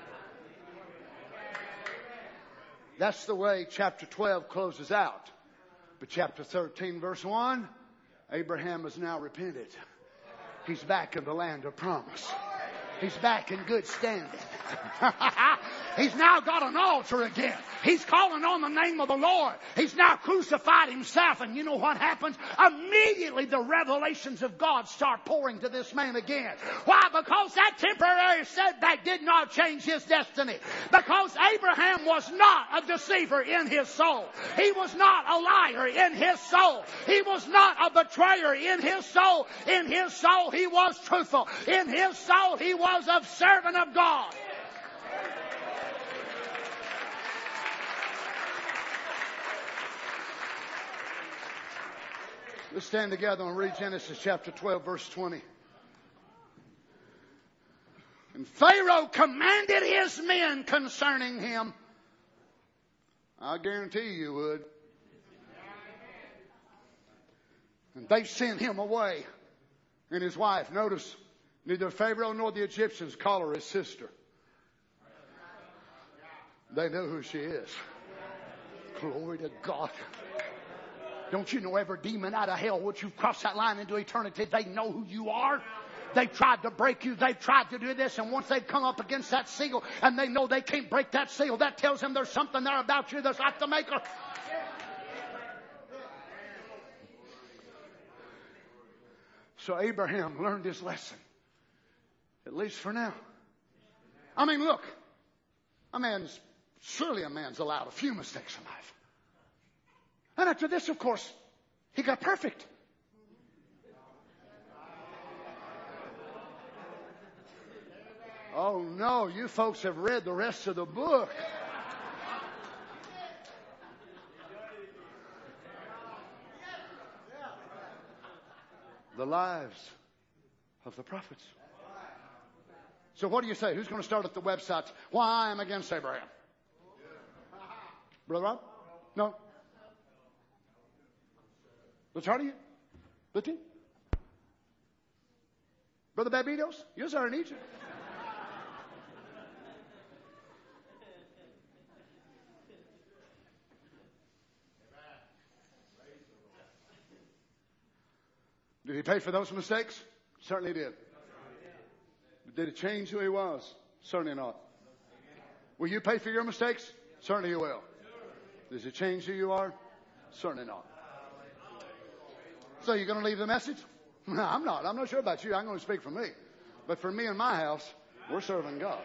That's the way chapter twelve closes out. But chapter thirteen, verse one, Abraham has now repented. He's back in the land of promise. He's back in good standing. He's now got an altar again. He's calling on the name of the Lord. He's now crucified himself. And you know what happens? Immediately the revelations of God start pouring to this man again. Why? Because that temporary setback did not change his destiny. Because Abraham was not a deceiver in his soul. He was not a liar in his soul. He was not a betrayer in his soul. In his soul he was truthful. In his soul he was a servant of God. Let's stand together and read Genesis chapter twelve, verse twenty. And Pharaoh commanded his men concerning him. I guarantee you would. And they sent him away. And his wife, notice, neither Pharaoh nor the Egyptians call her his sister. They know who she is. Glory to God. Don't you know every demon out of hell, once you cross that line into eternity, they know who you are? They've tried to break you. They've tried to do this. And once they've come up against that seal and they know they can't break that seal, that tells them there's something there about you that's like the maker. So Abraham learned his lesson. At least for now. I mean, look. A man's, surely a man's allowed a few mistakes in life. And after this, of course, he got perfect. Oh no, you folks have read the rest of the book. The lives of the prophets. So what do you say? Who's going to start at the websites? Why I am against Abraham? Brother Rob? No? Let's hear you. The team. Brother Babitos? You're sorry in Egypt. Did he pay for those mistakes? Certainly did. Did it change who he was? Certainly not. Will you pay for your mistakes? Certainly you will. Does it change who you are? Certainly not. So you're going to leave the message? No, I'm not. I'm not sure about you. I'm going to speak for me. But for me and my house, we're serving God.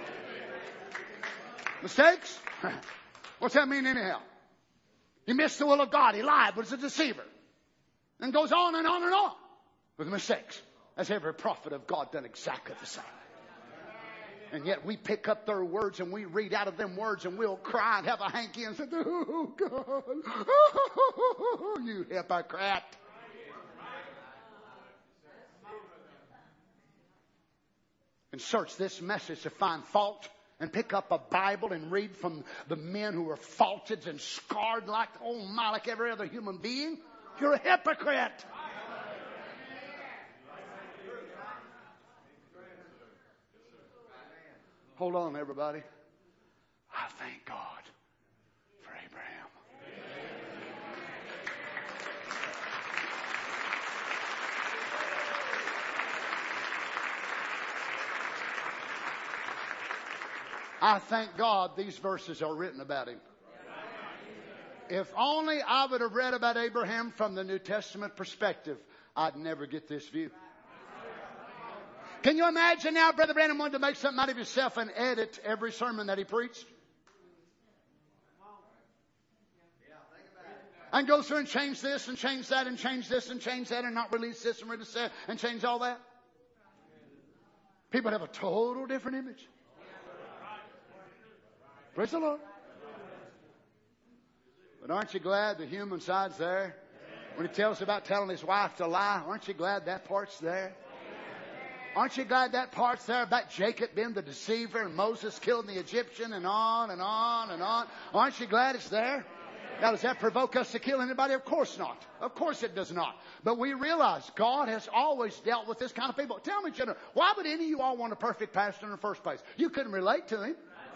Mistakes? What's that mean anyhow? He missed the will of God. He lied, was a deceiver. And goes on and on and on with mistakes. As every prophet of God done exactly the same. And yet we pick up their words and we read out of them words and we'll cry and have a hanky and say, oh God, oh, you hypocrite. And search this message to find fault and pick up a Bible and read from the men who are faulted and scarred like, oh my, like every other human being. You're a hypocrite. Hold on, everybody. I thank God for Abraham. I thank God these verses are written about him. If only I would have read about Abraham from the New Testament perspective, I'd never get this view. Can you imagine now Brother Branham wanted to make something out of himself and edit every sermon that he preached? And go through and change this and change that and change this and change that and not release this and release that and change all that? People have a total different image. Praise the Lord. But aren't you glad the human side's there? When he tells about telling his wife to lie, aren't you glad that part's there? Aren't you glad that part's there about Jacob being the deceiver and Moses killing the Egyptian and on and on and on? Aren't you glad it's there? Now, does that provoke us to kill anybody? Of course not. Of course it does not. But we realize God has always dealt with this kind of people. Tell me, children, why would any of you all want a perfect pastor in the first place? You couldn't relate to him.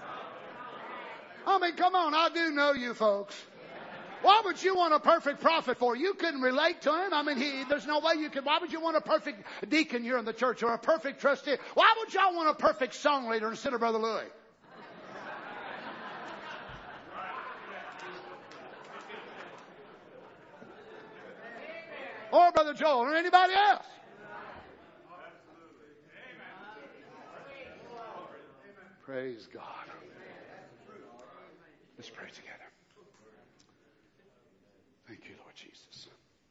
I mean, come on, I do know you folks. Why would you want a perfect prophet for? You couldn't relate to him. I mean, he, there's no way you could. Why would you want a perfect deacon here in the church or a perfect trustee? Why would y'all want a perfect song leader instead of Brother Louis? Or Brother Joel or anybody else? Praise God. Let's pray together. Thank you, Lord Jesus.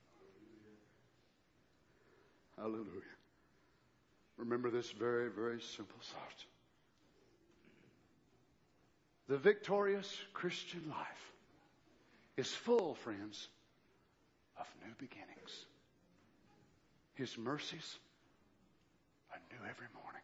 Hallelujah. Remember this very, very simple thought. The victorious Christian life is full, friends, of new beginnings. His mercies are new every morning.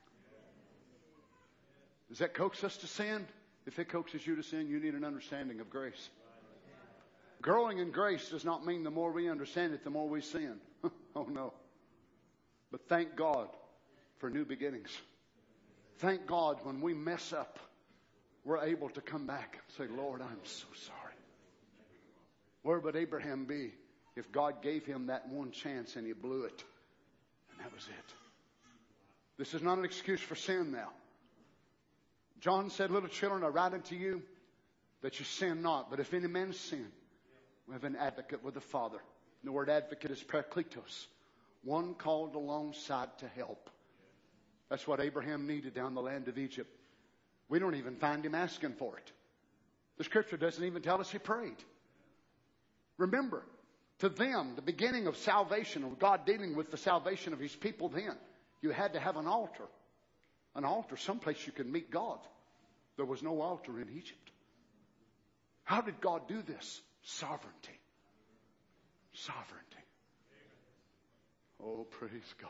Does that coax us to sin? If it coaxes you to sin, you need an understanding of grace. Growing in grace does not mean the more we understand it, the more we sin. Oh no. But thank God for new beginnings. Thank God when we mess up, we're able to come back and say, Lord, I'm so sorry. Where would Abraham be if God gave him that one chance and he blew it? And that was it. This is not an excuse for sin now. John said, little children, I write unto you that you sin not. But if any man sin, we have an advocate with the Father. The word advocate is parakletos, one called alongside to help. That's what Abraham needed down the land of Egypt. We don't even find him asking for it. The scripture doesn't even tell us he prayed. Remember, to them, the beginning of salvation, of God dealing with the salvation of his people then, you had to have an altar. An altar, someplace you can meet God. There was no altar in Egypt. How did God do this? Sovereignty. Sovereignty. Oh, praise God.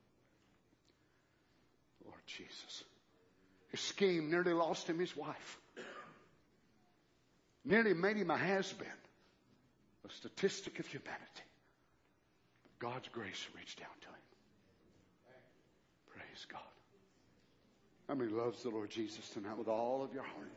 Lord Jesus. His scheme nearly lost him his wife. Nearly made him a has-been. A statistic of humanity. But God's grace reached down to him. Praise God. How many loves the Lord Jesus tonight with all of your heart?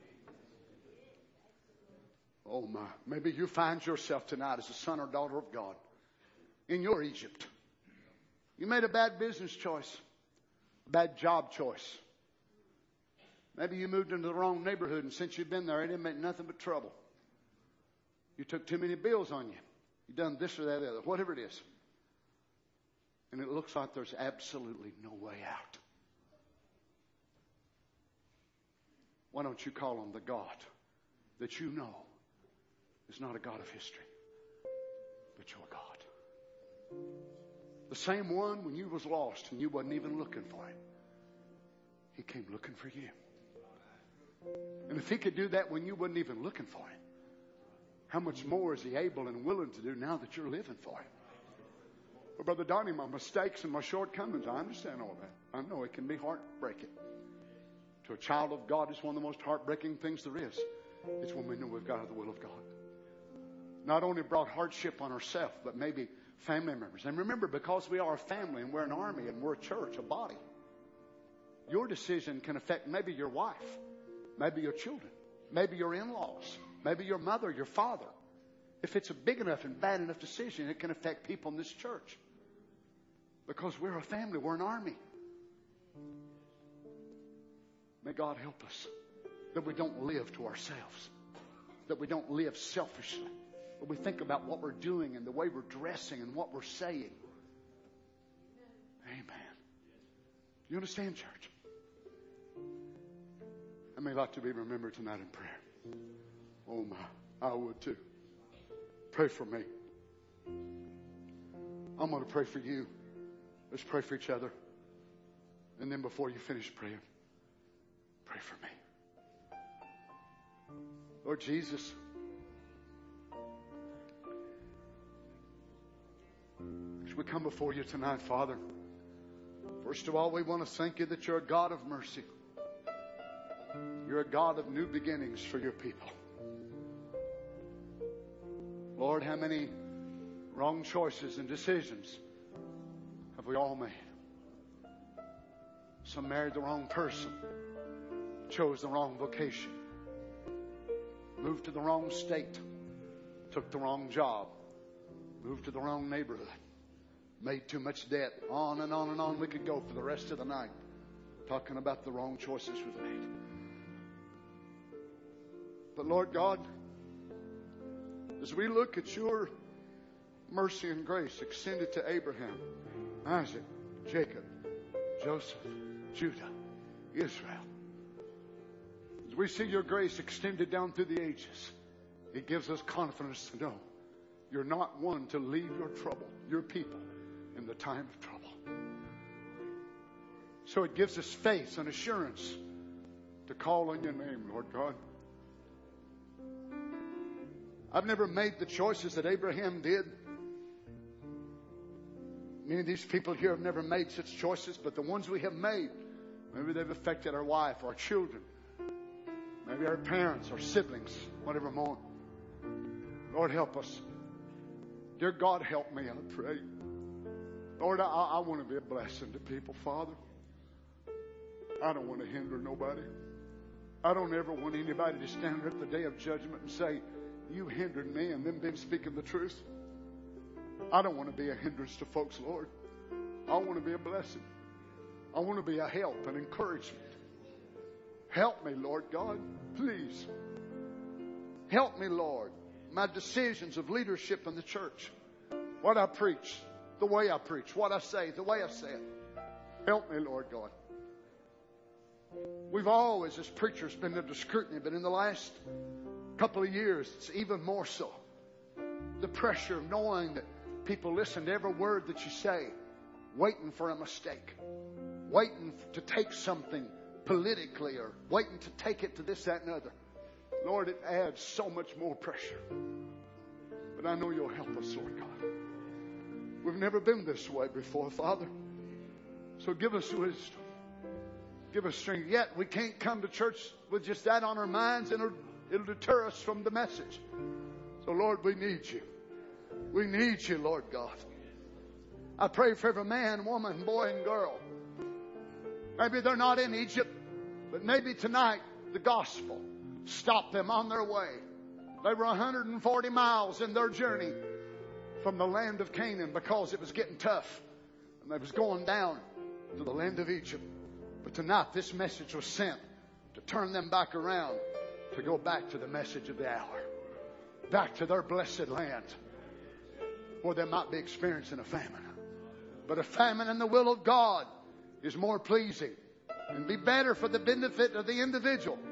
Oh my. Maybe you find yourself tonight as a son or daughter of God in your Egypt. You made a bad business choice. A bad job choice. Maybe you moved into the wrong neighborhood and since you've been there, it didn't make nothing but trouble. You took too many bills on you. You've done this or that or other, whatever it is. And it looks like there's absolutely no way out. why don't you call on the God that you know is not a God of history, but your God? The same one when you was lost and you wasn't even looking for him. He came looking for you. And if he could do that when you wasn't even looking for him, how much more is he able and willing to do now that you're living for him? Well, Brother Donnie, my mistakes and my shortcomings, I understand all that. I know it can be heartbreaking. To a child of God, it's one of the most heartbreaking things there is. It's when we know we've got the will of God. Not only brought hardship on ourselves, but maybe family members. And remember, because we are a family and we're an army and we're a church, a body, your decision can affect maybe your wife, maybe your children, maybe your in-laws, maybe your mother, your father. If it's a big enough and bad enough decision, it can affect people in this church. Because we're a family, we're an army. May God help us that we don't live to ourselves, that we don't live selfishly, but we think about what we're doing and the way we're dressing and what we're saying. Amen. You understand, church? I may like to be remembered tonight in prayer. Oh my, I would too. Pray for me. I'm going to pray for you. Let's pray for each other. And then before you finish praying, pray for me. Lord Jesus, as we come before you tonight, Father, first of all, we want to thank you that you're a God of mercy. You're a God of new beginnings for your people. Lord, how many wrong choices and decisions have we all made? Some married the wrong person, chose the wrong vocation, moved to the wrong state, took the wrong job, moved to the wrong neighborhood, made too much debt. On and on and on we could go for the rest of the night talking about the wrong choices we've made. But Lord God, as we look at your mercy and grace extended to Abraham, Isaac, Jacob, Joseph, Judah, Israel, as we see your grace extended down through the ages, it gives us confidence to know you're not one to leave your trouble, your people, in the time of trouble. So it gives us faith and assurance to call on your name, Lord God. I've never made the choices that Abraham did. Many of these people here have never made such choices, but the ones we have made, maybe they've affected our wife, our children, maybe our parents, our siblings, whatever more. Lord, help us. Dear God, help me, I pray. Lord, I, I want to be a blessing to people, Father. I don't want to hinder nobody. I don't ever want anybody to stand at the day of judgment and say, you hindered me, and them been speaking the truth. I don't want to be a hindrance to folks, Lord. I want to be a blessing. I want to be a help and encouragement. Help me, Lord God, please. Help me, Lord. My decisions of leadership in the church, what I preach, the way I preach, what I say, the way I say it. Help me, Lord God. We've always, as preachers, been under scrutiny, but in the last couple of years, it's even more so. The pressure of knowing that people listen to every word that you say, waiting for a mistake, waiting to take something politically, or waiting to take it to this, that, and other. Lord, it adds so much more pressure. But I know you'll help us, Lord God. We've never been this way before, Father. So give us wisdom. Give us strength. Yet we can't come to church with just that on our minds, and it'll, it'll deter us from the message. So, Lord, we need you. We need you, Lord God. I pray for every man, woman, boy, and girl. Maybe they're not in Egypt, but maybe tonight the gospel stopped them on their way. They were one hundred forty miles in their journey from the land of Canaan because it was getting tough. And they was going down to the land of Egypt. But tonight this message was sent to turn them back around, to go back to the message of the hour. Back to their blessed land, where they might be experiencing a famine. But a famine in the will of God is more pleasing and be better for the benefit of the individual than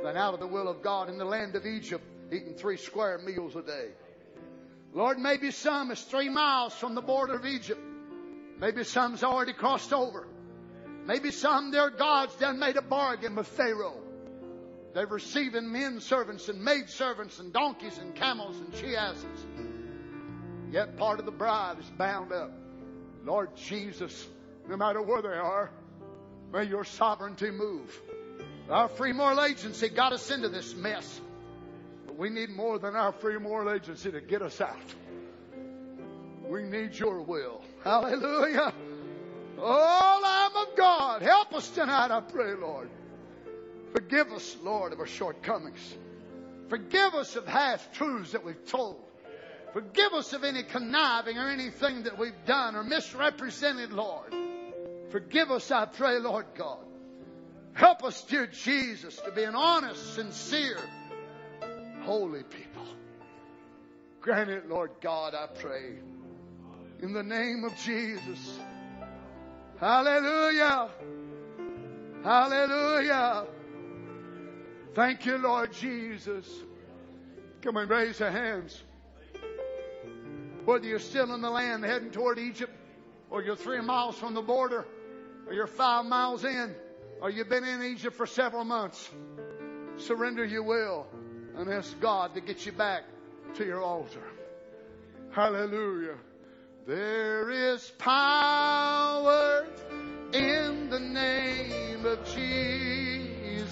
than out of the will of God in the land of Egypt, eating three square meals a day. Lord, maybe some is three miles from the border of Egypt. Maybe some's already crossed over. Maybe some, their gods, done made a bargain with Pharaoh. They're receiving men servants and maid servants and donkeys and camels and she-asses. Yet part of the bride is bound up. Lord Jesus, no matter where they are, may your sovereignty move. Our free moral agency got us into this mess. But we need more than our free moral agency to get us out. We need your will. Hallelujah. Oh, Lamb of God, help us tonight, I pray, Lord. Forgive us, Lord, of our shortcomings. Forgive us of half-truths that we've told. Forgive us of any conniving or anything that we've done or misrepresented, Lord. Forgive us, I pray, Lord God. Help us, dear Jesus, to be an honest, sincere, holy people. Grant it, Lord God, I pray. In the name of Jesus. Hallelujah. Hallelujah. Thank you, Lord Jesus. Come and raise your hands. Whether you're still in the land heading toward Egypt, or you're three miles from the border, or you're five miles in, or you've been in Egypt for several months, surrender your will and ask God to get you back to your altar. Hallelujah. There is power in the name of Jesus.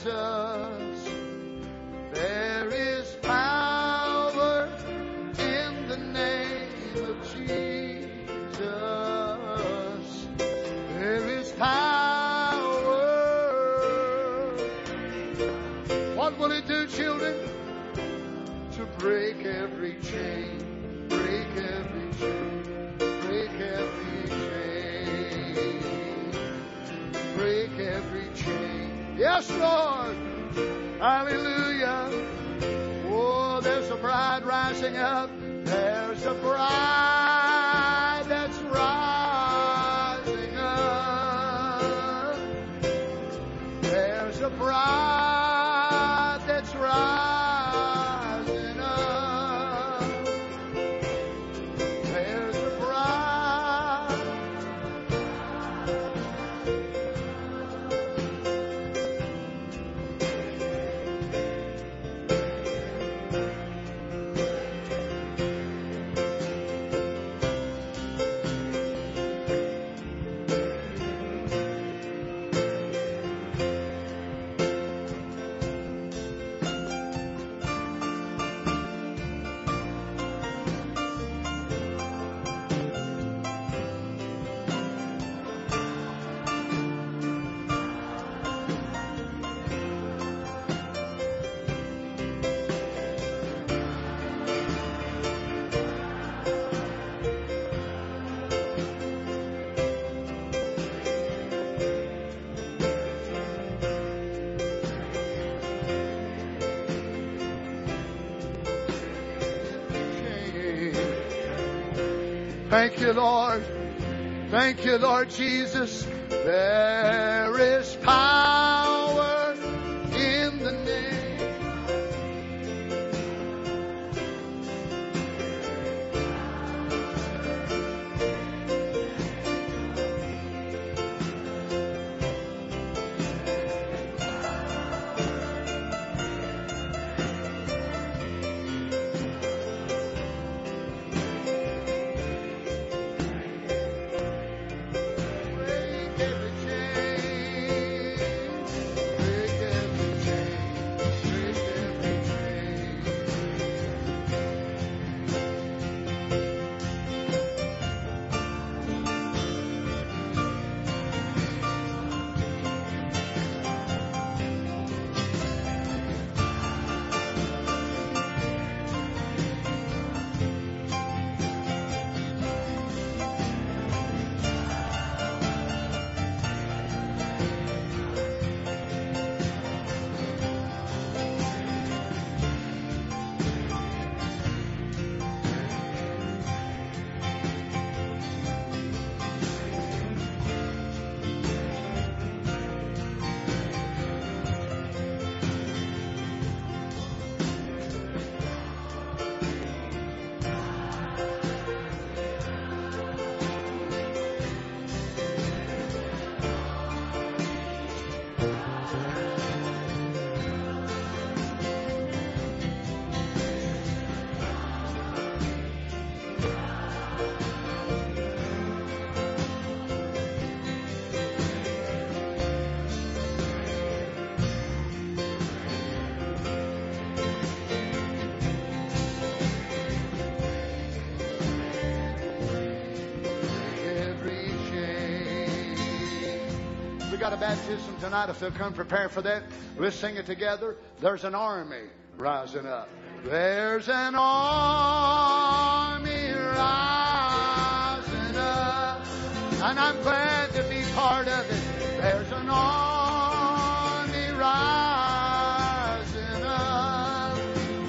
There is power in the name of Jesus. There is power. What will it do, children? To break every chain, break every chain, break every chain, break every chain. Yes, Lord. Hallelujah. Oh, there's a bride rising up. There's a bride that's rising up. There's a bride that's rising up. There's a bride. Thank you, Lord. Thank you, Lord Jesus. There is power in the name. Break every chain. We got a baptism tonight. If they'll come prepare for that, let's sing it together. There's an army rising up. There's an army rising up, and I'm glad to be part of it. There's an army rising up.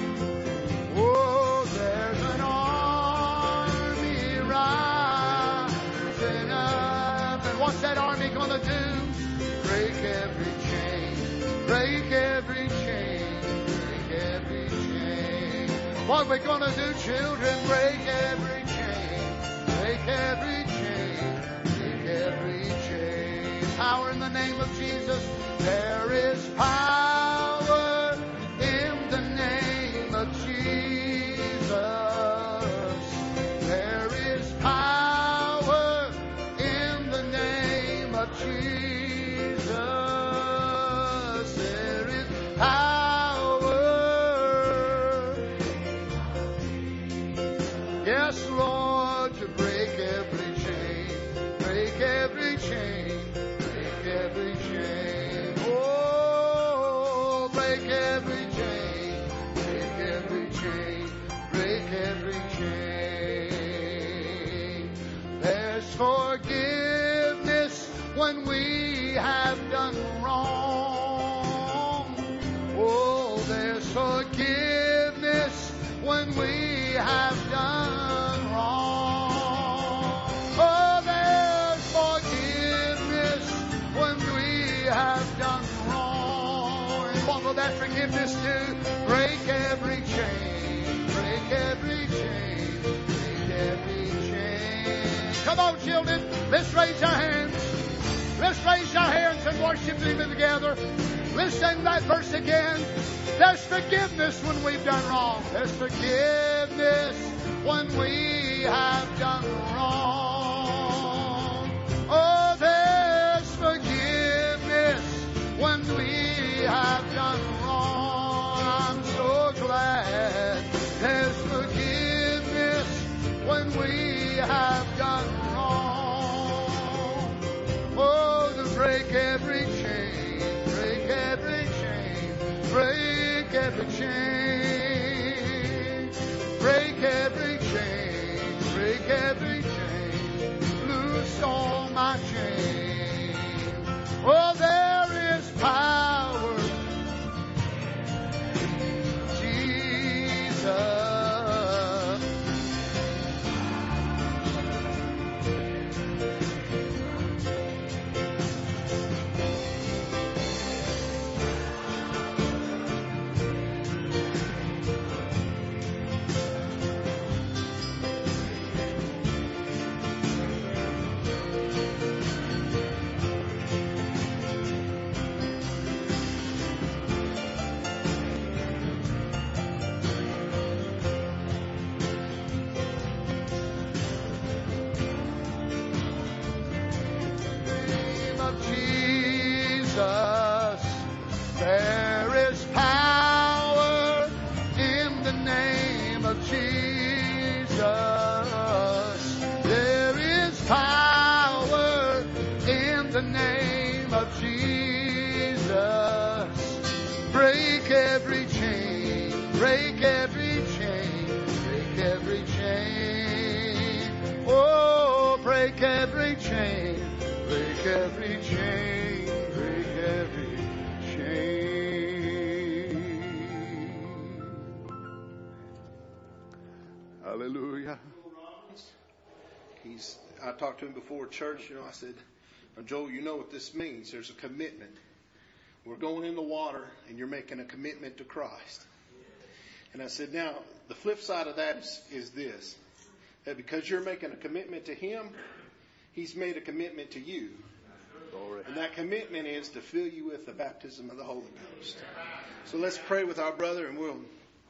Oh, there's an army rising up. And what's that army going to do? Break every chain, break every chain, break every chain. What we're going to do, children, break every chain, break every chain, break every chain. Power in the name of Jesus. There is power in the name of Jesus. There is power in the name of Jesus. There is power. Yes, Lord, to break every chain, break every chain, break every chain. Oh, break every chain, break every chain, break every chain. There's forgiveness when we have done wrong. Oh, there's forgiveness when we have done wrong. Oh, there's forgiveness when we have done wrong. And what will that forgiveness do? Break every chain, break every chain, break every chain. Come on, children, let's raise our hands. Let's raise our hands and worship Him together. Let's sing that verse again. There's forgiveness when we've done wrong. There's forgiveness when we have done wrong. Oh, there's forgiveness when we have done wrong. I'm so glad there's forgiveness when we have done wrong. Oh, to break every chain, break every chain, break every chain, break every chain, break every chain, loose all my chains. Oh, there is power, Jesus. There is power in the name of Jesus. There is power in the name of Jesus. Break every chain, break every chain, break every chain. Oh, break every chain, break every chain, break every chain. Hallelujah. He's, I talked to him before church, you know, I said, Joel, you know what this means. There's a commitment. We're going in the water and you're making a commitment to Christ. And I said, now, the flip side of that is, is this, that because you're making a commitment to Him, He's made a commitment to you. And that commitment is to fill you with the baptism of the Holy Ghost. So let's pray with our brother and we'll...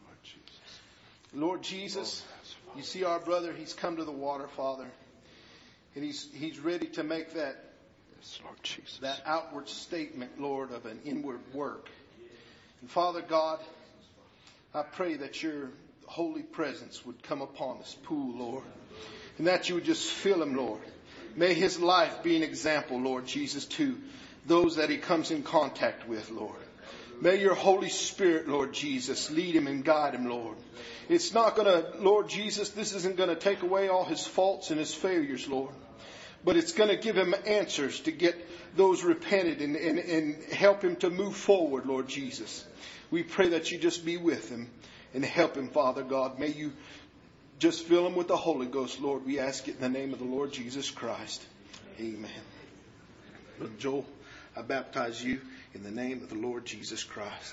Lord Jesus, you see our brother, he's come to the water, Father. And he's he's ready to make that, Yes, Lord Jesus. that outward statement, Lord, of an inward work. And Father God, I pray that your holy presence would come upon this pool, Lord. And that you would just fill him, Lord. May his life be an example, Lord Jesus, to those that he comes in contact with, Lord. May your Holy Spirit, Lord Jesus, lead him and guide him, Lord. It's not going to, Lord Jesus, this isn't going to take away all his faults and his failures, Lord. But it's going to give him answers to get those repented and, and, and help him to move forward, Lord Jesus. We pray that you just be with him and help him, Father God. May you just fill him with the Holy Ghost, Lord. We ask it in the name of the Lord Jesus Christ. Amen. Brother Joel, I baptize you in the name of the Lord Jesus Christ.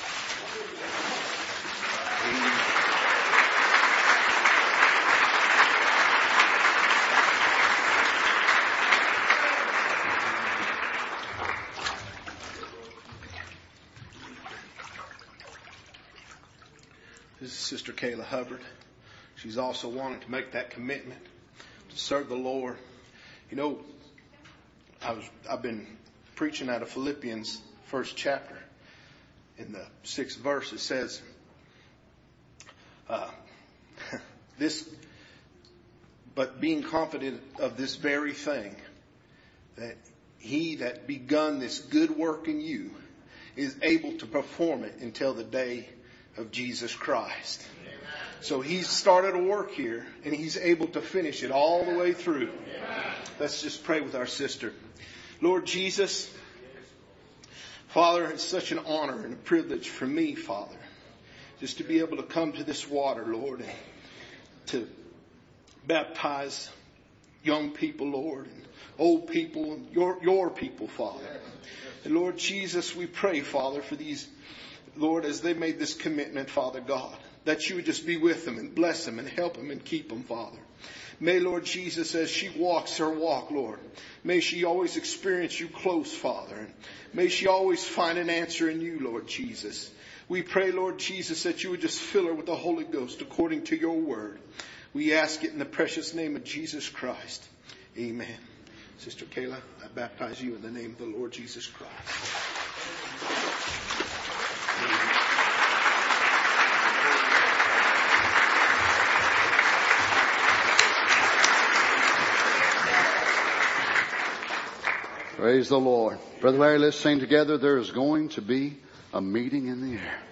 Amen. This is Sister Kayla Hubbard. She's also wanting to make that commitment to serve the Lord. You know, I was, I've been preaching out of Philippians, first chapter. In the sixth verse, it says, uh, this, but being confident of this very thing, that he that begun this good work in you is able to perform it until the day of Jesus Christ. So he's started a work here and he's able to finish it all the way through. Let's just pray with our sister. Lord Jesus, Father, it's such an honor and a privilege for me, Father, just to be able to come to this water, Lord, and to baptize young people, Lord, and old people, and your, your people, Father. And Lord Jesus, we pray, Father, for these, Lord, as they made this commitment, Father God, that you would just be with them and bless them and help them and keep them, Father. May, Lord Jesus, as she walks her walk, Lord, may she always experience you close, Father. And may she always find an answer in you, Lord Jesus. We pray, Lord Jesus, that you would just fill her with the Holy Ghost according to your word. We ask it in the precious name of Jesus Christ. Amen. Sister Kayla, I baptize you in the name of the Lord Jesus Christ. Amen. Praise the Lord. Brother Larry, let's sing together. There is going to be a meeting in the air.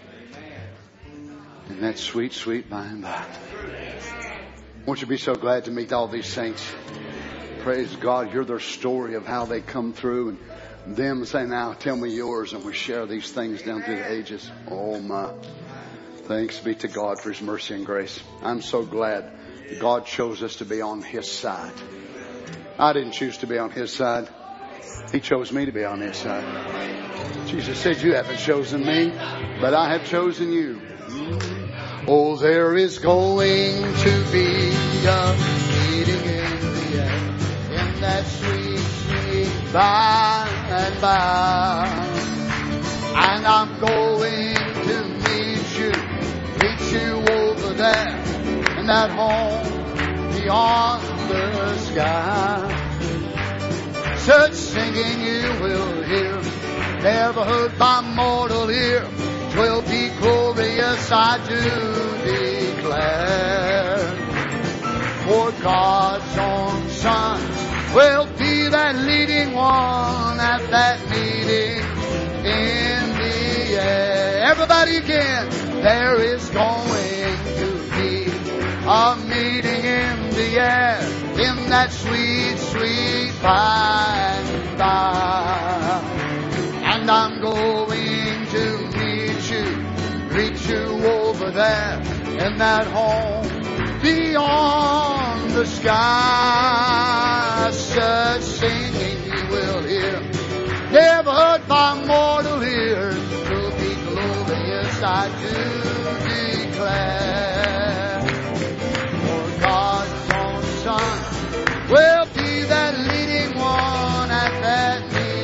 And that's sweet, sweet by and by. Won't you be so glad to meet all these saints? Praise God. Hear their story of how they come through and them say, now tell me yours. And we share these things down through the ages. Oh my. Thanks be to God for His mercy and grace. I'm so glad God chose us to be on His side. I didn't choose to be on His side. He chose me to be on His side. Jesus said, you haven't chosen me, but I have chosen you. Oh, there is going to be a meeting in the air, in that sweet, sweet by and by. And I'm going to meet you, meet you over there, in that home beyond the sky. Such singing you will hear, never heard by mortal ear. 'Twill be glorious, I do declare. For God's own Son will be that leading one at that meeting in the air. Everybody again, there is going to be a meeting in the air, in that sweet, sweet by and by. And I'm going to meet you, reach you over there, in that home beyond the sky. Such singing you will hear, never heard by mortal ear. Will be glorious, I do declare. For God's own Son will be that leading one at that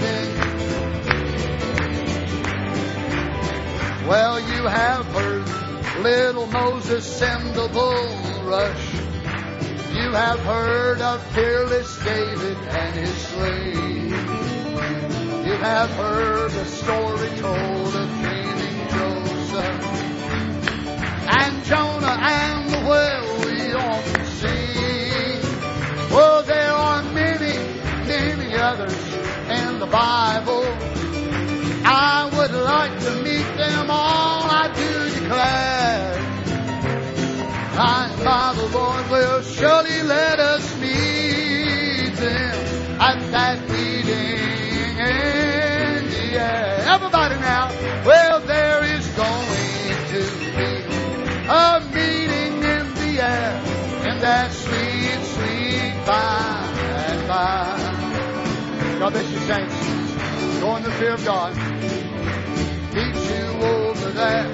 meeting. Well, you have heard little Moses and the bulrush. You have heard of fearless David and his slave. You have heard the story told of dreaming Joseph and Jonah and the whale we often sing. Well, there are many, many others in the Bible. I would like to meet them all, I do declare. By and by the Lord will surely let us meet them at that meeting in the air. Everybody now, well, there is going to be a meeting in the air, in that sweet, sweet by and by. God bless you, saints. Go in the fear of God. Meet you over there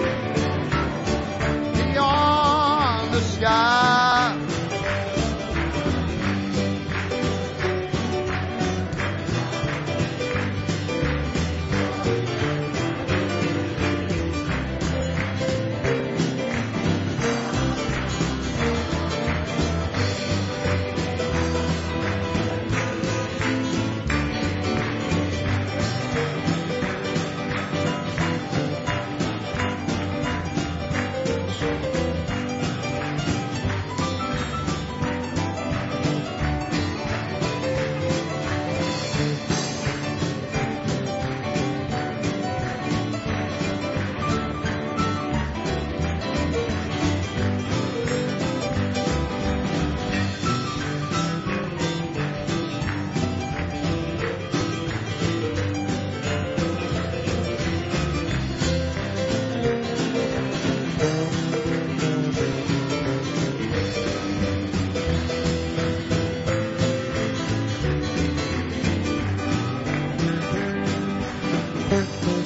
beyond the sky. Thank you.